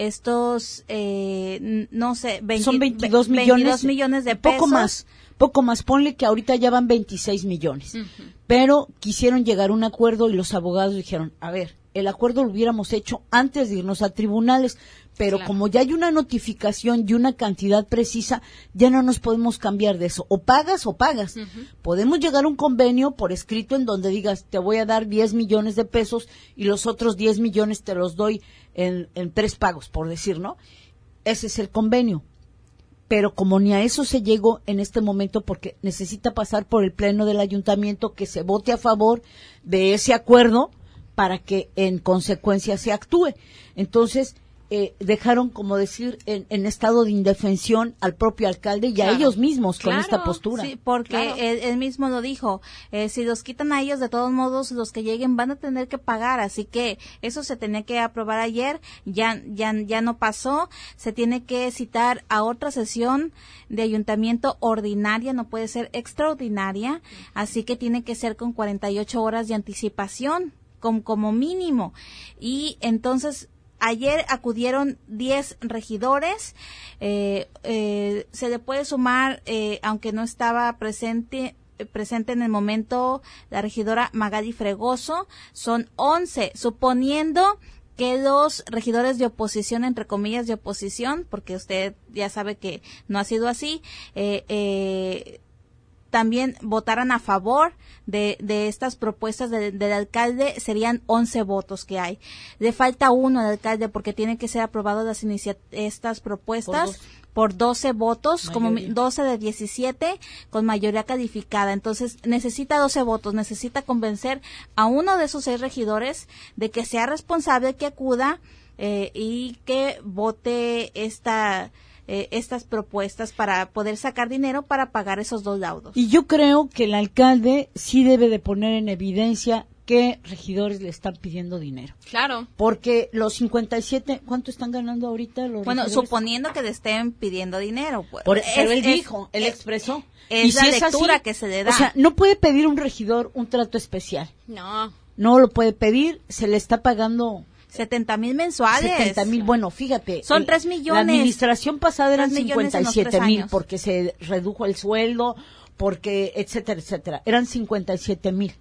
estos, eh, no sé, veinte, son veintidós millones, veintidós millones de pesos. Poco más, poco más. Ponle que ahorita ya van veintiséis millones. Uh-huh. Pero quisieron llegar a un acuerdo y los abogados dijeron, a ver, el acuerdo lo hubiéramos hecho antes de irnos a tribunales, pero claro, como ya hay una notificación y una cantidad precisa, ya no nos podemos cambiar de eso. O pagas o pagas. Uh-huh. Podemos llegar a un convenio por escrito en donde digas, te voy a dar diez millones de pesos y los otros diez millones te los doy en, en tres pagos, por decir, ¿no? Ese es el convenio. Pero como ni a eso se llegó en este momento, porque necesita pasar por el pleno del ayuntamiento que se vote a favor de ese acuerdo para que en consecuencia se actúe. Entonces, eh, dejaron, como decir, en, en estado de indefensión al propio alcalde y claro, a ellos mismos con claro, esta postura. Sí, porque claro, él, él mismo lo dijo, eh, si los quitan a ellos, de todos modos, los que lleguen van a tener que pagar, así que eso se tenía que aprobar ayer, ya, ya, ya no pasó, se tiene que citar a otra sesión de ayuntamiento ordinaria, no puede ser extraordinaria, así que tiene que ser con cuarenta y ocho horas de anticipación, como, como mínimo, y entonces ayer acudieron diez regidores, eh, eh, se le puede sumar, eh, aunque no estaba presente presente en el momento la regidora Magali Fregoso, son once, suponiendo que los regidores de oposición, entre comillas de oposición, porque usted ya sabe que no ha sido así, eh, eh, también votaran a favor de, de estas propuestas de, del alcalde, serían once votos que hay. Le falta uno al alcalde porque tienen que ser aprobadas las inicia- estas propuestas por, por doce votos, mayoría, como doce de diecisiete, con mayoría calificada. Entonces, necesita doce votos, necesita convencer a uno de esos seis regidores de que sea responsable, que acuda eh, y que vote esta... Eh, estas propuestas para poder sacar dinero para pagar esos dos laudos. Y yo creo que el alcalde sí debe de poner en evidencia qué regidores le están pidiendo dinero. Claro. Porque los cincuenta y siete, ¿cuánto están ganando ahorita los Bueno, regidores? Suponiendo que le estén pidiendo dinero. Pues. Por, es, pero él es, dijo, él es, expresó. Es y la si es lectura así, que se le da. O sea, no puede pedir un regidor un trato especial. No. No lo puede pedir, se le está pagando... setenta mil mensuales. setenta mil, bueno, fíjate. Son el, tres millones. La administración pasada eran cincuenta y siete mil años. porque se redujo el sueldo, porque, etcétera, etcétera. Eran cincuenta y siete mil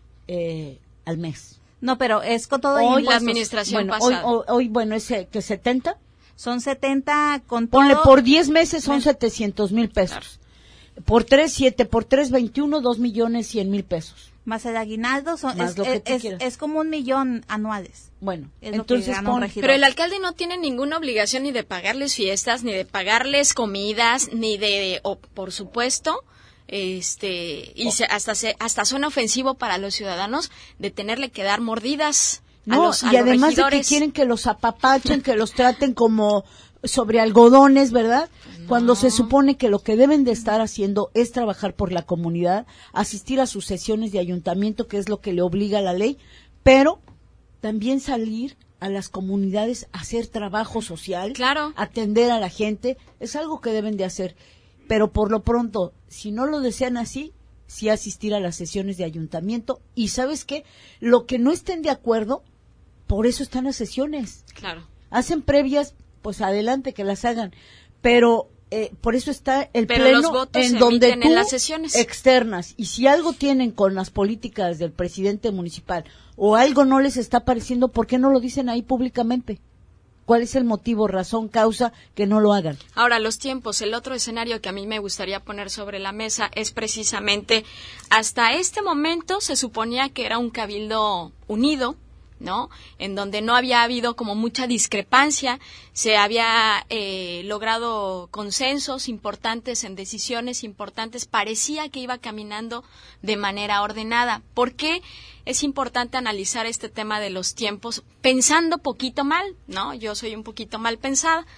eh, al mes. No, pero es con todo hoy impuestos. La administración bueno, pasada. Hoy, hoy, hoy, bueno, es que setenta. Son setenta con Ponle todo. por diez meses son setecientos mil pesos. Claro. Por tres, siete, por tres, veintiuno, dos millones cien mil pesos. Más el aguinaldo, son, Más es, lo que es, tú es, es como un millón anuales. Bueno, es entonces pon, pero el alcalde no tiene ninguna obligación ni de pagarles fiestas, ni de pagarles comidas, ni de, o por supuesto, este y se, hasta se, hasta suena ofensivo para los ciudadanos de tenerle que dar mordidas a no, los a y además los regidores. De que quieren que los apapachen, que los traten como sobre algodones, ¿verdad? No. Cuando se supone que lo que deben de estar haciendo es trabajar por la comunidad, asistir a sus sesiones de ayuntamiento, que es lo que le obliga la ley, pero también salir a las comunidades a hacer trabajo social, claro, atender a la gente, es algo que deben de hacer. Pero por lo pronto, si no lo desean así, sí asistir a las sesiones de ayuntamiento. Y ¿sabes qué? Lo que no estén de acuerdo, por eso están las sesiones. Claro. Hacen previas, pues adelante que las hagan. Pero eh, por eso está el Pero pleno los votos en se donde emiten tú en las sesiones externas. Y si algo tienen con las políticas del presidente municipal o algo no les está pareciendo, ¿por qué no lo dicen ahí públicamente? ¿Cuál es el motivo, razón, causa que no lo hagan? Ahora, los tiempos. El otro escenario que a mí me gustaría poner sobre la mesa es precisamente, hasta este momento se suponía que era un cabildo unido, ¿no? En donde no había habido como mucha discrepancia, se había eh, logrado consensos importantes en decisiones importantes, parecía que iba caminando de manera ordenada. ¿Por qué es importante analizar este tema de los tiempos pensando poquito mal, ¿no? Yo soy un poquito mal pensada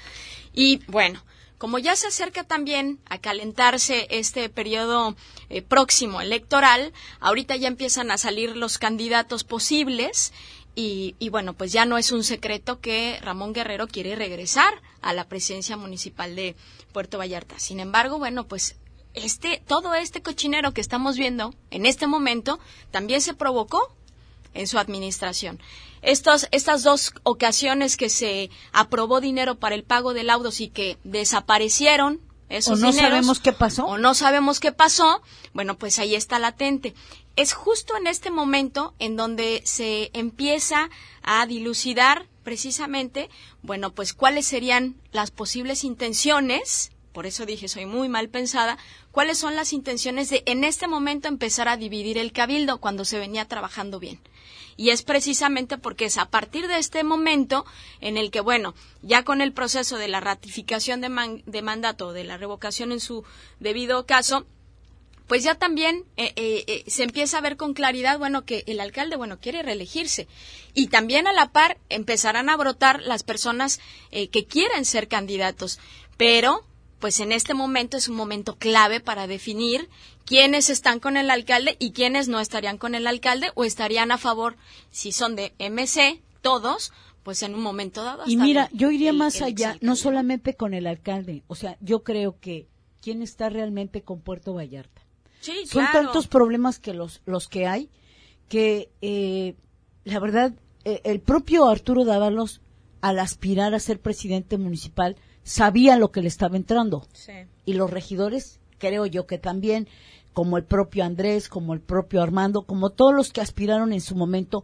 y bueno, como ya se acerca también a calentarse este periodo eh, próximo electoral, ahorita ya empiezan a salir los candidatos posibles. Y, y bueno, pues ya no es un secreto que Ramón Guerrero quiere regresar a la presidencia municipal de Puerto Vallarta. Sin embargo, bueno, pues este, todo este cochinero que estamos viendo en este momento también se provocó en su administración. Estos, estas dos ocasiones que se aprobó dinero para el pago de laudos y que desaparecieron esos o no dineros, sabemos qué pasó. O no sabemos qué pasó, bueno, pues ahí está latente. Es justo en este momento en donde se empieza a dilucidar precisamente, bueno, pues cuáles serían las posibles intenciones, por eso dije soy muy mal pensada, cuáles son las intenciones de en este momento empezar a dividir el cabildo cuando se venía trabajando bien. Y es precisamente porque es a partir de este momento en el que, bueno, ya con el proceso de la ratificación de, man, de mandato, de la revocación en su debido caso, pues ya también eh, eh, eh, se empieza a ver con claridad, bueno, que el alcalde, bueno, quiere reelegirse. Y también a la par empezarán a brotar las personas eh, que quieren ser candidatos. Pero, pues en este momento es un momento clave para definir quiénes están con el alcalde y quiénes no estarían con el alcalde o estarían a favor, si son de M C, todos, pues en un momento dado. Y mira, yo iría el, más el allá, no solamente con el alcalde, o sea, yo creo que quién está realmente con Puerto Vallarta. Sí, Son claro. tantos problemas que los los que hay que eh, la verdad eh, el propio Arturo Dávalos al aspirar a ser presidente municipal sabía lo que le estaba entrando. Sí. Y los regidores, creo yo que también, como el propio Andrés, como el propio Armando, como todos los que aspiraron en su momento,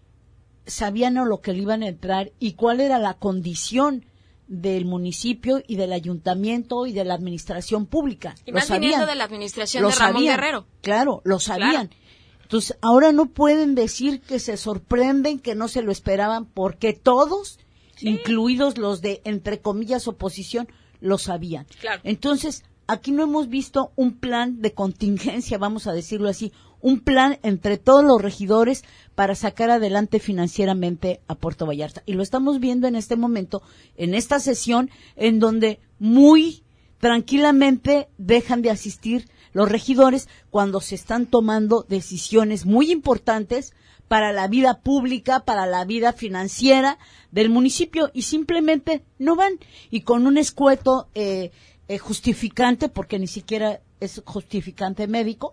sabían a lo que le iban a entrar y cuál era la condición del municipio y del ayuntamiento y de la administración pública. Y lo más sabían, viniendo de la administración lo de Ramón sabían, Guerrero. Claro, lo sabían. Claro. Entonces, ahora no pueden decir que se sorprenden, que no se lo esperaban, porque todos, sí, incluidos los de, entre comillas, oposición, lo sabían. Claro. Entonces, aquí no hemos visto un plan de contingencia, vamos a decirlo así, un plan entre todos los regidores para sacar adelante financieramente a Puerto Vallarta. Y lo estamos viendo en este momento, en esta sesión, en donde muy tranquilamente dejan de asistir los regidores cuando se están tomando decisiones muy importantes para la vida pública, para la vida financiera del municipio, y simplemente no van. Y con un escueto eh, eh, justificante, porque ni siquiera es justificante médico,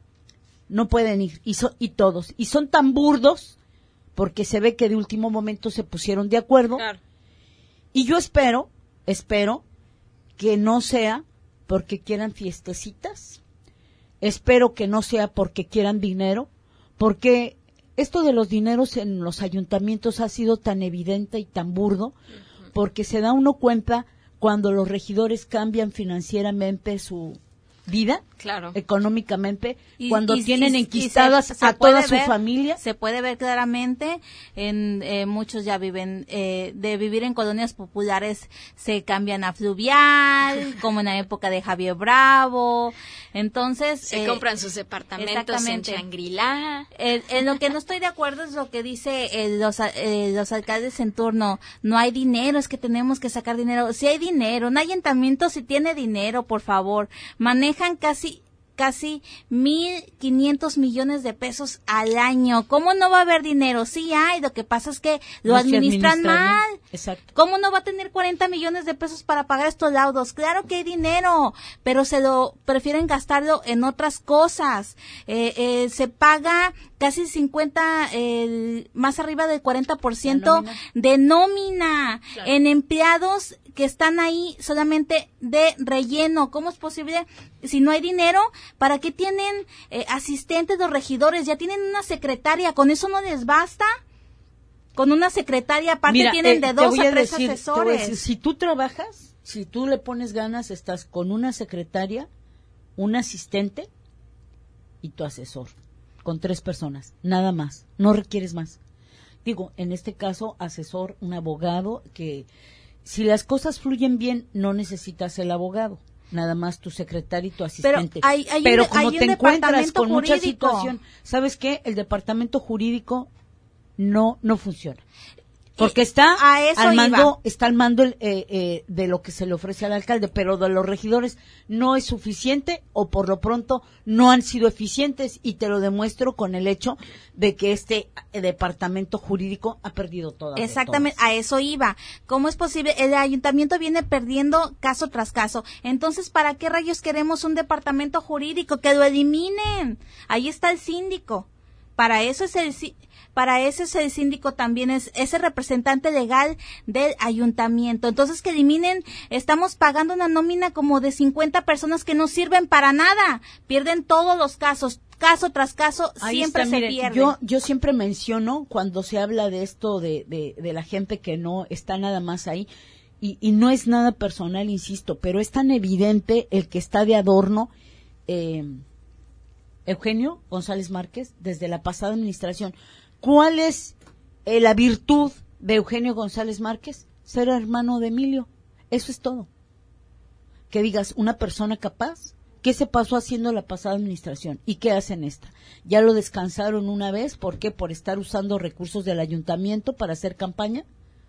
no pueden ir, y, so, y todos, y son tan burdos, porque se ve que de último momento se pusieron de acuerdo, claro. Y yo espero, espero que no sea porque quieran fiestecitas, espero que no sea porque quieran dinero, porque esto de los dineros en los ayuntamientos ha sido tan evidente y tan burdo, porque se da uno cuenta cuando los regidores cambian financieramente su vida, claro, económicamente, y, cuando y, tienen y, enquistadas y se, se a toda ver, su familia. Se puede ver claramente, en eh, muchos ya viven, eh, de vivir en colonias populares, se cambian a fluvial, como en la época de Javier Bravo, entonces... Se eh, compran sus departamentos en Shangri-La. En, en lo que no estoy de acuerdo es lo que dice eh, los, eh, los alcaldes en turno, no hay dinero, es que tenemos que sacar dinero. Si hay dinero, un ayuntamiento si tiene dinero, por favor, manejan casi casi mil quinientos millones de pesos al año. ¿Cómo no va a haber dinero? Sí hay, lo que pasa es que lo no administran mal. Exacto. ¿Cómo no va a tener cuarenta millones de pesos para pagar estos laudos? Claro que hay dinero, pero se lo prefieren gastarlo en otras cosas. Eh, eh, se paga casi cincuenta, eh, más arriba del cuarenta por ciento nómina. de nómina claro. en empleados que están ahí solamente de relleno. ¿Cómo es posible? Si no hay dinero, ¿para qué tienen eh, asistentes los regidores? Ya tienen una secretaria, ¿con eso no les basta? Con una secretaria, aparte Mira, tienen eh, de dos a tres decir, asesores. Decir, si tú trabajas, si tú le pones ganas, estás con una secretaria, un asistente y tu asesor, con tres personas, nada más, no requieres más. Digo, en este caso, asesor, un abogado, que si las cosas fluyen bien, no necesitas el abogado. Nada más tu secretaria y tu asistente. Pero, hay, hay Pero un, como hay te encuentras con jurídico. mucha situación, ¿sabes qué? El departamento jurídico no no funciona. Porque está al mando, iba. está al mando el, eh, eh, de lo que se le ofrece al alcalde, pero de los regidores no es suficiente o por lo pronto no han sido eficientes, y te lo demuestro con el hecho de que este eh, departamento jurídico ha perdido todas. Exactamente, todas. a eso iba. ¿Cómo es posible? El ayuntamiento viene perdiendo caso tras caso. Entonces, ¿para qué rayos queremos un departamento jurídico? Que lo eliminen. Ahí está el síndico. Para eso es el Para eso es el síndico, también es ese representante legal del ayuntamiento. Entonces, que eliminen, estamos pagando una nómina como de cincuenta personas que no sirven para nada. Pierden todos los casos, caso tras caso, Ahí siempre está, se mire, pierde. Yo, yo siempre menciono, cuando se habla de esto, de, de, de la gente que no está nada más ahí, y, y no es nada personal, insisto, pero es tan evidente el que está de adorno, eh, Eugenio González Márquez, desde la pasada administración. ¿Cuál es eh, la virtud de Eugenio González Márquez? Ser hermano de Emilio. Eso es todo. Que digas, una persona capaz, ¿qué se pasó haciendo la pasada administración? ¿Y qué hacen esta? Ya lo descansaron una vez, ¿por qué? Por estar usando recursos del ayuntamiento para hacer campaña.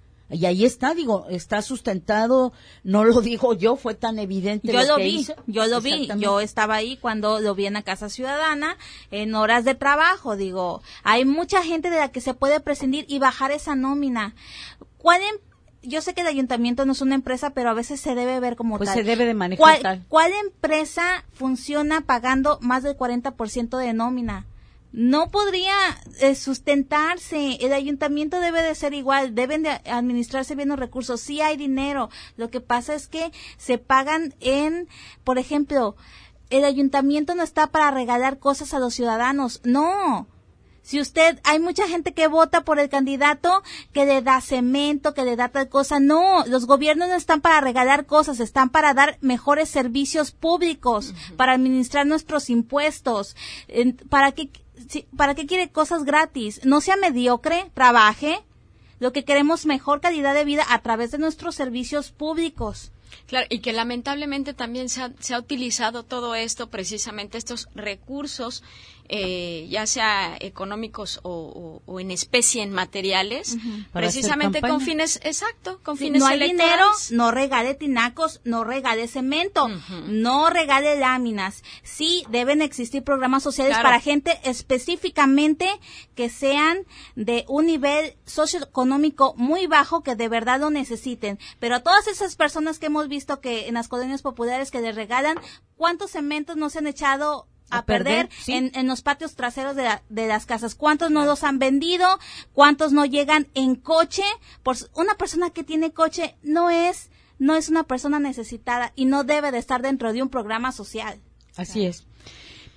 Y ahí está, digo, está sustentado, no lo digo yo, fue tan evidente. Yo lo, lo que vi, hizo. yo lo vi, yo estaba ahí cuando lo vi en la Casa Ciudadana, en horas de trabajo, digo, hay mucha gente de la que se puede prescindir y bajar esa nómina. ¿Cuál em- Yo sé que el ayuntamiento no es una empresa, pero a veces se debe ver como pues tal. Pues se debe de manejar ¿Cuál, tal. ¿Cuál empresa funciona pagando más del cuarenta por ciento de nómina? No podría eh, sustentarse. El ayuntamiento debe de ser igual, deben de administrarse bien los recursos. Sí hay dinero, lo que pasa es que se pagan en, por ejemplo, el ayuntamiento no está para regalar cosas a los ciudadanos, no. Si usted, hay mucha gente que vota por el candidato que le da cemento, que le da tal cosa. No, los gobiernos no están para regalar cosas, están para dar mejores servicios públicos, uh-huh. para administrar nuestros impuestos. ¿Para qué, para qué quiere cosas gratis? No sea mediocre, trabaje. Lo que queremos, mejor calidad de vida a través de nuestros servicios públicos. Claro, y que lamentablemente también se ha, se ha utilizado todo esto, precisamente estos recursos, eh, ya sea económicos o, o, o en especie, en materiales, uh-huh. precisamente con fines, exacto, con sí, fines no hay electorales. Dinero, no regale tinacos, no regale cemento, uh-huh. no regale láminas. Sí, deben existir programas sociales claro. para gente específicamente que sean de un nivel socioeconómico muy bajo, que de verdad lo necesiten. Pero a todas esas personas que hemos visto que en las colonias populares que les regalan, ¿cuántos cementos no se han echado a, a perder, perder ¿sí? en, en los patios traseros de, la, de las casas? ¿Cuántos no los han vendido? ¿Cuántos no llegan en coche? Por una persona que tiene coche no es no es una persona necesitada y no debe de estar dentro de un programa social. Así es.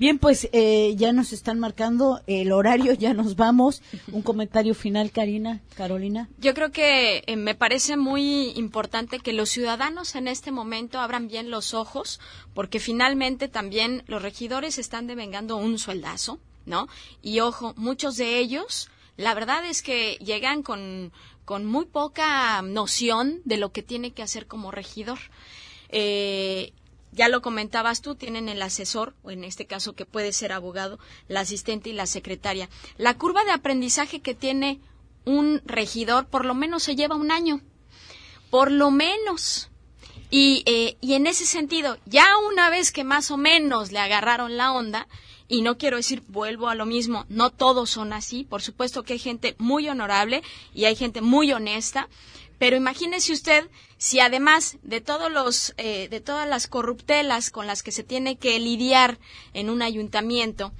Bien, pues eh, ya nos están marcando el horario, ya nos vamos. Un comentario final, Karina, Carolina. Yo creo que eh, me parece muy importante que los ciudadanos en este momento abran bien los ojos, porque finalmente también los regidores están devengando un sueldazo, ¿no? Y ojo, muchos de ellos, la verdad es que llegan con, con muy poca noción de lo que tiene que hacer como regidor. Eh, Ya lo comentabas tú, tienen el asesor, o en este caso que puede ser abogado, la asistente y la secretaria. La curva de aprendizaje que tiene un regidor por lo menos se lleva un año, por lo menos. Y, eh, y en ese sentido, ya una vez que más o menos le agarraron la onda, y no quiero decir, vuelvo a lo mismo, no todos son así, por supuesto que hay gente muy honorable y hay gente muy honesta, pero imagínese usted si además de todos los eh, de todas las corruptelas con las que se tiene que lidiar en un ayuntamiento,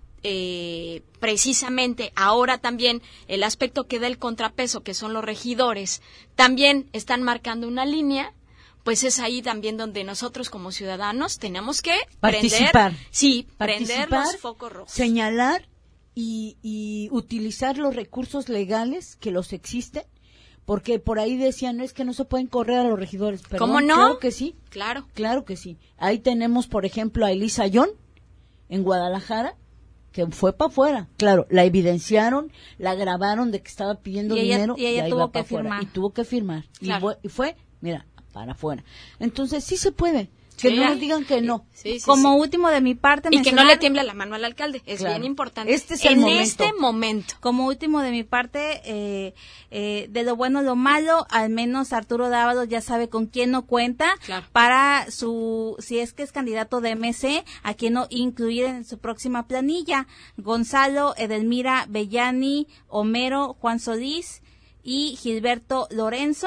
eh, precisamente ahora también el aspecto que da el contrapeso, que son los regidores, también están marcando una línea, pues es ahí también donde nosotros como ciudadanos tenemos que participar, prender, sí, participar, prender los focos rojos, señalar y, y utilizar los recursos legales que los existen. Porque por ahí decían, no, es que no se pueden correr a los regidores. Perdón, ¿cómo no? Claro que sí. Claro. Claro que sí. Ahí tenemos, por ejemplo, a Elisa Young, en Guadalajara, que fue para afuera. Claro, la evidenciaron, la grabaron de que estaba pidiendo y ella, dinero. Y ella y tuvo que firmar. Y tuvo que firmar. Claro. Y, y fue, mira, para afuera. Entonces, sí se puede. Que sí, no nos digan que no. Sí, sí, Como sí. último de mi parte, y mencionar... que no le tiembla la mano al alcalde, es claro. bien importante. Este es el en momento. este momento. Como último de mi parte, eh, eh, de lo bueno lo malo, al menos Arturo Dávalos ya sabe con quién no cuenta claro. para su, si es que es candidato de M C, a quién no incluir en su próxima planilla. Gonzalo, Edelmira Bellani, Homero, Juan Solís y Gilberto Lorenzo,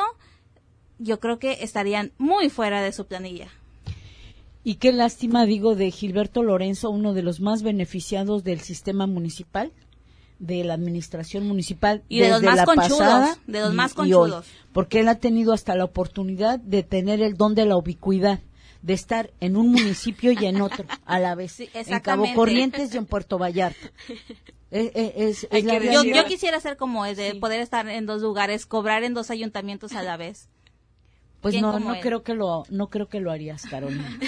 yo creo que estarían muy fuera de su planilla. Y qué lástima, digo, de Gilberto Lorenzo, uno de los más beneficiados del sistema municipal, de la administración municipal. Y de los más conchudos, de los más conchudos. Porque él ha tenido hasta la oportunidad de tener el don de la ubicuidad, de estar en un municipio y en otro a la vez, sí, en Cabo Corrientes y en Puerto Vallarta. Es, es, es la yo, yo quisiera ser como es, de sí. poder estar en dos lugares, cobrar en dos ayuntamientos a la vez. Pues no, no él? creo que lo, no creo que lo harías, Carolina.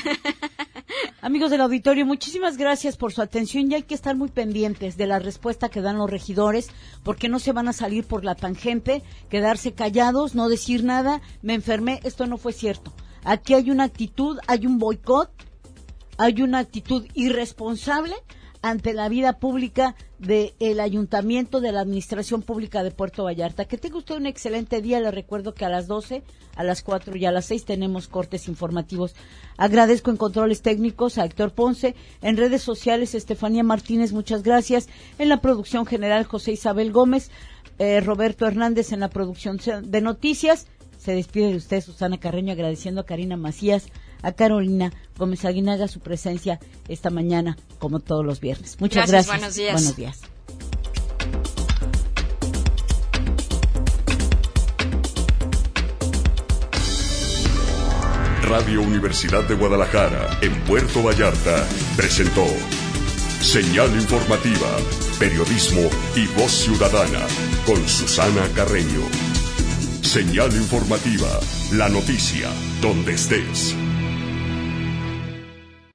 Amigos del auditorio, muchísimas gracias por su atención y hay que estar muy pendientes de la respuesta que dan los regidores, porque no se van a salir por la tangente, quedarse callados, no decir nada, me enfermé, esto no fue cierto. Aquí hay una actitud, hay un boicot, hay una actitud irresponsable ante la vida pública del ayuntamiento, de la administración pública de Puerto Vallarta. Que tenga usted un excelente día. Le recuerdo que a las doce, a las cuatro y a las seis tenemos cortes informativos. Agradezco en controles técnicos a Héctor Ponce, en redes sociales Estefanía Martínez, muchas gracias, en la producción general José Isabel Gómez, eh, Roberto Hernández en la producción de noticias. Se despide de usted Susana Carreño, agradeciendo a Karina Macías, a Carolina Gómez Aguinaga su presencia esta mañana, como todos los viernes. Muchas gracias. gracias. Buenos días. Buenos días. Radio Universidad de Guadalajara, en Puerto Vallarta, presentó Señal Informativa, Periodismo y Voz Ciudadana, con Susana Carreño. Señal Informativa, la noticia, donde estés.